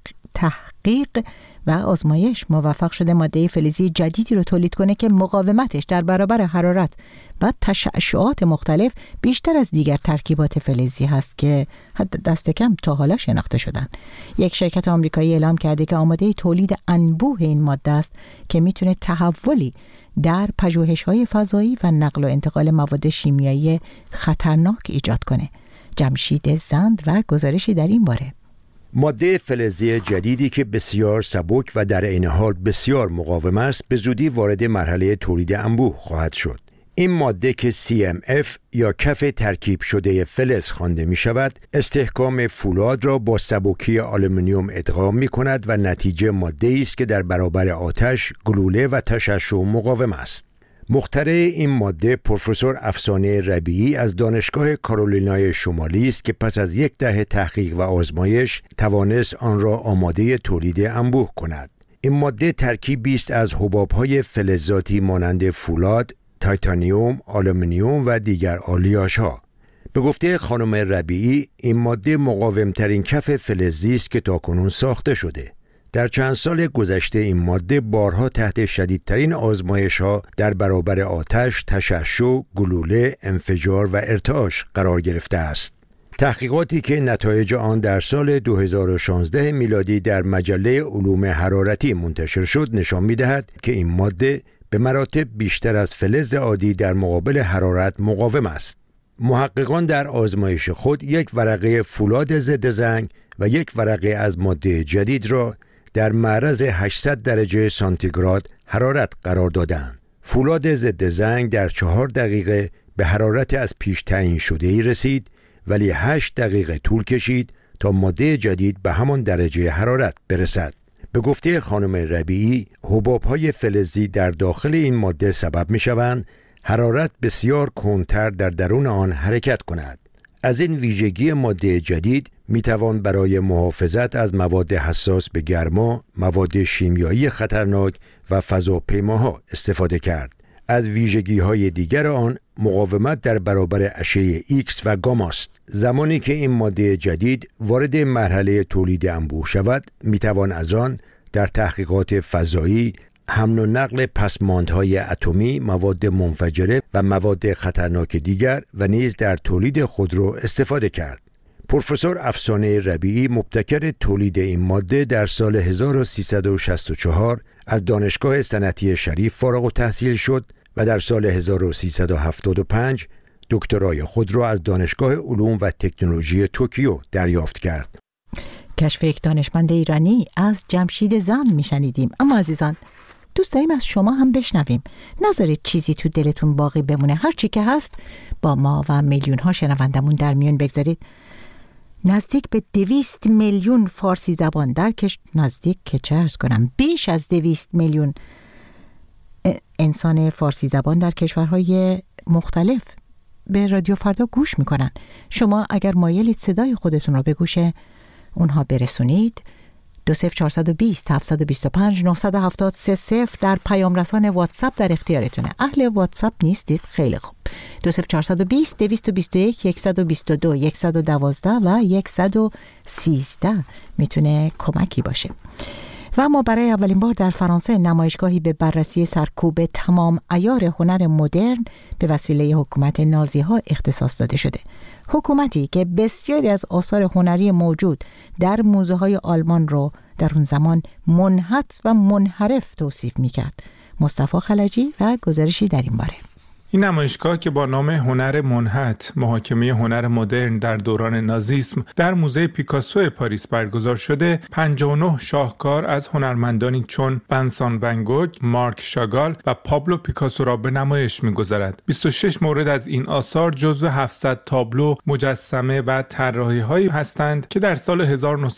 Speaker 1: تحقیق و آزمایش موفق شده ماده فلزی جدیدی رو تولید کنه که مقاومتش در برابر حرارت و تشعشعات مختلف بیشتر از دیگر ترکیبات فلزی هست که حد دست کم تا حالا شناخته شدن. یک شرکت آمریکایی اعلام کرده که آماده تولید انبوه این ماده است که میتونه تحولی در پژوهش‌های فضایی و نقل و انتقال مواد شیمیایی خطرناک ایجاد کنه. جمشید زند و گزارشی در این باره.
Speaker 10: ماده فلزی جدیدی که بسیار سبک و در عین حال بسیار مقاوم است به زودی وارد مرحله تولید انبوه خواهد شد. این ماده که CMF یا کف ترکیب شده فلز خوانده می شود، استحکام فولاد را با سبکی آلومینیوم ادغام می کند و نتیجه ماده است که در برابر آتش، گلوله و تشعشع مقاوم است. مخترع این ماده پروفسور افسانه ربیعی از دانشگاه کارولینای شمالی است که پس از یک دهه تحقیق و آزمایش توانست آن را آماده تولید انبوه کند. این ماده ترکیبی است از حباب‌های فلزاتی مانند فولاد، تیتانیوم، آلومینیوم و دیگر آلیاژها. به گفته خانم ربیعی این ماده مقاومترین کف فلزی است که تاکنون ساخته شده. در چند سال گذشته این ماده بارها تحت شدیدترین آزمایش‌ها در برابر آتش، تشعشع، گلوله، انفجار و ارتعاش قرار گرفته است. تحقیقاتی که نتایج آن در سال 2016 میلادی در مجله علوم حرارتی منتشر شد نشان می‌دهد که این ماده به مراتب بیشتر از فلز عادی در مقابل حرارت مقاوم است. محققان در آزمایش خود یک ورقه فولاد ضد زنگ و یک ورقه از ماده جدید را در معرض 800 درجه سانتیگراد حرارت قرار دادند. فولاد ضد زنگ در 4 دقیقه به حرارت از پیش تعیین شده‌ای رسید، ولی 8 دقیقه طول کشید تا ماده جدید به همان درجه حرارت برسد. به گفته خانم ربیعی، حباب‌های فلزی در داخل این ماده سبب می‌شوند حرارت بسیار کندتر در درون آن حرکت کند. از این ویژگی ماده جدید میتوان برای محافظت از مواد حساس به گرما، مواد شیمیایی خطرناک و فضاپیماها استفاده کرد. از ویژگی‌های دیگر آن مقاومت در برابر اشعه ایکس و گاما است. زمانی که این ماده جدید وارد مرحله تولید انبوه شود، میتوان از آن در تحقیقات فضایی، حمل و نقل پسماندهای اتمی، مواد منفجره و مواد خطرناک دیگر و نیز در تولید خودرو استفاده کرد. پروفسور افسانه ربیعی مبتکر تولید این ماده در سال 1364 از دانشگاه صنعتی شریف فارغ التحصیل شد و در سال 1375 دکترای خود را از دانشگاه علوم و تکنولوژی توکیو دریافت کرد.
Speaker 1: کشف یک دانشمند ایرانی از جمشید زند میشنیدیم. اما عزیزان، دوست داریم از شما هم بشنویم. نذارید چیزی تو دلتون باقی بمونه. هر چی که هست با ما و میلیون ها شنوندمون در میون بگذارید. نزدیک به 200 میلیون فارسی زبان در نزدیک که چه عرض کنم، بیش از 200 میلیون انسان فارسی زبان در کشورهای مختلف به رادیو فردا گوش میکنن. شما اگر مایلید صدای خودتون رو به گوش اونها برسونید، 20420 725 970 در پیام رسان واتساپ در اختیارتونه. اهل واتساپ نیستید؟ خیلی خوب. 20420 221 122 112 و 113 میتونه کمکی باشه. و اما برای اولین بار در فرانسه نمایشگاهی به بررسی سرکوب تمام عیار هنر مدرن به وسیله حکومت نازی ها اختصاص داده شده. حکومتی که بسیاری از آثار هنری موجود در موزه های آلمان رو در اون زمان منحت و منحرف توصیف می‌کرد. مصطفی خلجی و گزارشی در این باره.
Speaker 19: این نمایشگاه که با نام هنر منحت، محاکمه هنر مدرن در دوران نازیسم در موزه پیکاسو پاریس برگزار شده، 59 شاهکار از هنرمندانی چون ونسان ون گوگ، مارک شاگال و پابلو پیکاسو را به نمایش می‌گذارد. 26 مورد از این آثار جزو 700 تابلو، مجسمه و طراحی‌هایی هستند که در سال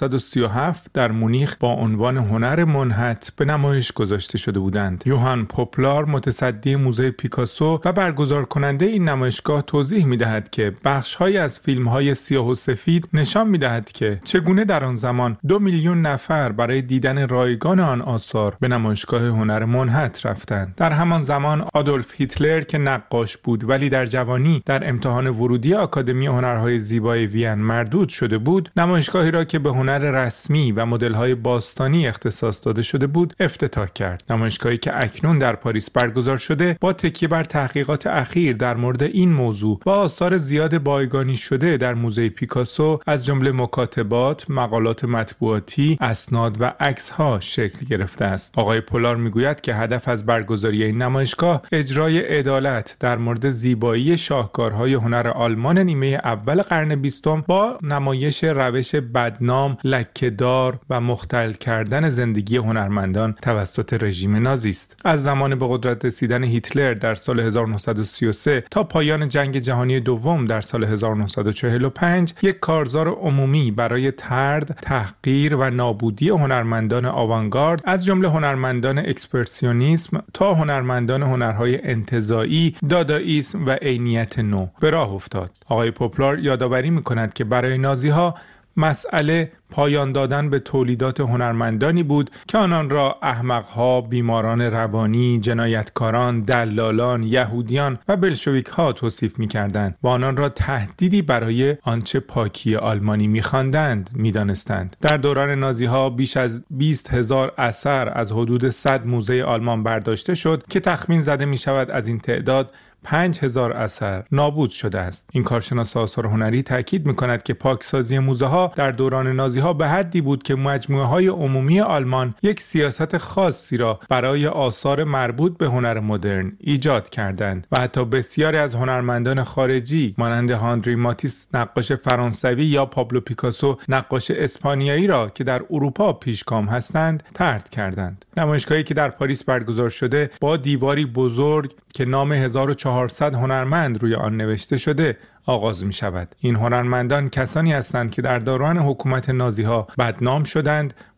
Speaker 19: 1937 در مونیخ با عنوان هنر منحت به نمایش گذاشته شده بودند. یوهان پوپلار، متصدی موزه پیکاسو و برگزار کننده این نمایشگاه، توضیح می‌دهد که بخش‌هایی از فیلم‌های سیاه و سفید نشان می‌دهد که چگونه در آن زمان 2 میلیون نفر برای دیدن رایگان آن آثار به نمایشگاه هنر منحت رفتند. در همان زمان آدولف هیتلر که نقاش بود ولی در جوانی در امتحان ورودی آکادمی هنرهای زیبای وین مردود شده بود، نمایشگاهی را که به هنر رسمی و مدل‌های باستانی اختصاص داده شده بود افتتاح کرد. نمایشگاهی که اکنون در پاریس برگزار شده با تکیه بر تحقیقات اخیر در مورد این موضوع با آثار زیاد بایگانی شده در موزه پیکاسو از جمله مکاتبات، مقالات مطبوعاتی، اسناد و عکس‌ها شکل گرفته است. آقای پولار میگوید که هدف از برگزاری این نمایشگاه اجرای عدالت در مورد زیبایی شاهکارهای هنر آلمان نیمه اول قرن 20 با نمایش روش بدنام، لکه‌دار و مختل کردن زندگی هنرمندان توسط رژیم نازی است. از زمان به قدرت رسیدن هیتلر در سال 1933 تا پایان جنگ جهانی دوم در سال 1945 یک کارزار عمومی برای طرد، تحقیر و نابودی هنرمندان آوانگارد از جمله هنرمندان اکسپرسیونیسم تا هنرمندان هنرهای انتزاعی، دادائیسم و عینیت نو به راه افتاد. آقای پوپلار یادآوری می‌کند که برای نازی‌ها مسئله پایان دادن به تولیدات هنرمندانی بود که آنان را احمق‌ها، بیماران روانی، جنایتکاران، دلالان، یهودیان و بلشویک‌ها توصیف می‌کردند و آنان را تهدیدی برای آنچه پاکی آلمانی می‌خواندند می‌دانستند. در دوران نازی‌ها بیش از 20,000 اثر از حدود 100 موزه آلمان برداشته شد که تخمین زده می‌شود از این تعداد 5000 اثر نابود شده است. این کارشناس آثار هنری تاکید می‌کند که پاکسازی موزه‌ها در دوران نازی‌ها به حدی بود که مجموعه‌های عمومی آلمان یک سیاست خاصی را برای آثار مربوط به هنر مدرن ایجاد کردند و حتی بسیاری از هنرمندان خارجی مانند هانری ماتیس نقاش فرانسوی یا پابلو پیکاسو نقاش اسپانیایی را که در اروپا پیشگام هستند طرد کردند. نمایشگاهی که در پاریس برگزار شده با دیواری بزرگ که نام 1400 هنرمند روی آن نوشته شده آغاز می شود. این هنرمندان کسانی هستند که در دوران حکومت نازی‌ها بدنام شدند،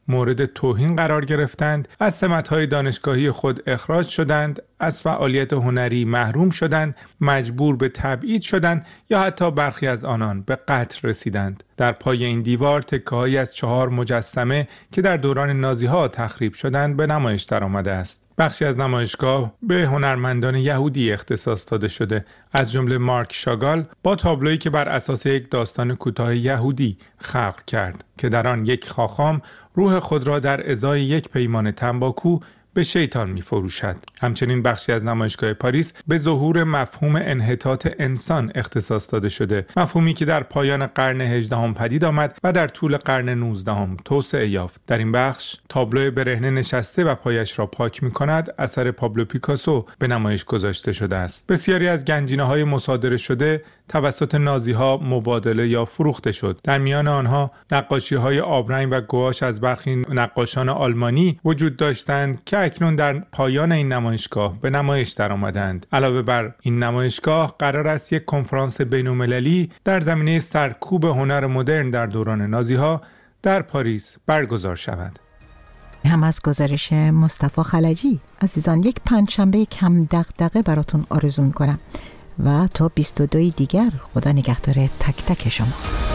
Speaker 20: مورد توهین قرار گرفتند، از سمت‌های دانشگاهی خود اخراج شدند، از فعالیت هنری محروم شدند، مجبور به تبعید شدند یا حتی برخی از آنان به قتل رسیدند. در پای این دیوار تکه‌هایی از 4 مجسمه که در دوران نازی‌ها تخریب شدند به نمایش درآمده است. بخشی از نمایشگاه به هنرمندان یهودی اختصاص داده شده، از جمله مارک شاگال با تابلویی که بر اساس یک داستان کوتاه یهودی خلق کرد که در آن یک خاخام روح خود را در ازای یک پیمان تنباکو به شیطان می فروشد. همچنین بخشی از نمایشگاه پاریس به ظهور مفهوم انحطاط انسان اختصاص داده شده، مفهومی که در پایان قرن 18 پدید آمد و در طول قرن 19 توسعه یافت. در این بخش تابلو برهنه نشسته و پایش را پاک می کند اثر پابلو پیکاسو به نمایش گذاشته شده است. بسیاری از گنجینه‌های مصادره شده توسط نازی‌ها مبادله یا فروخته شد. در میان آنها نقاشی‌های آبرنگ و گواش از برخی نقاشان آلمانی وجود داشتند که اکنون در پایان این نمایشگاه به نمایش درآمدند. علاوه بر این نمایشگاه قرار است یک کنفرانس بین‌المللی در زمینه سرکوب هنر مدرن در دوران نازی‌ها در پاریس برگزار شود.
Speaker 1: هم از گزارش مصطفی خلجی. عزیزان، یک پنجشنبه کم دغدغه براتون آرزو می‌کنم و تا 22 دیگر خدا نگهدار تک تک شما.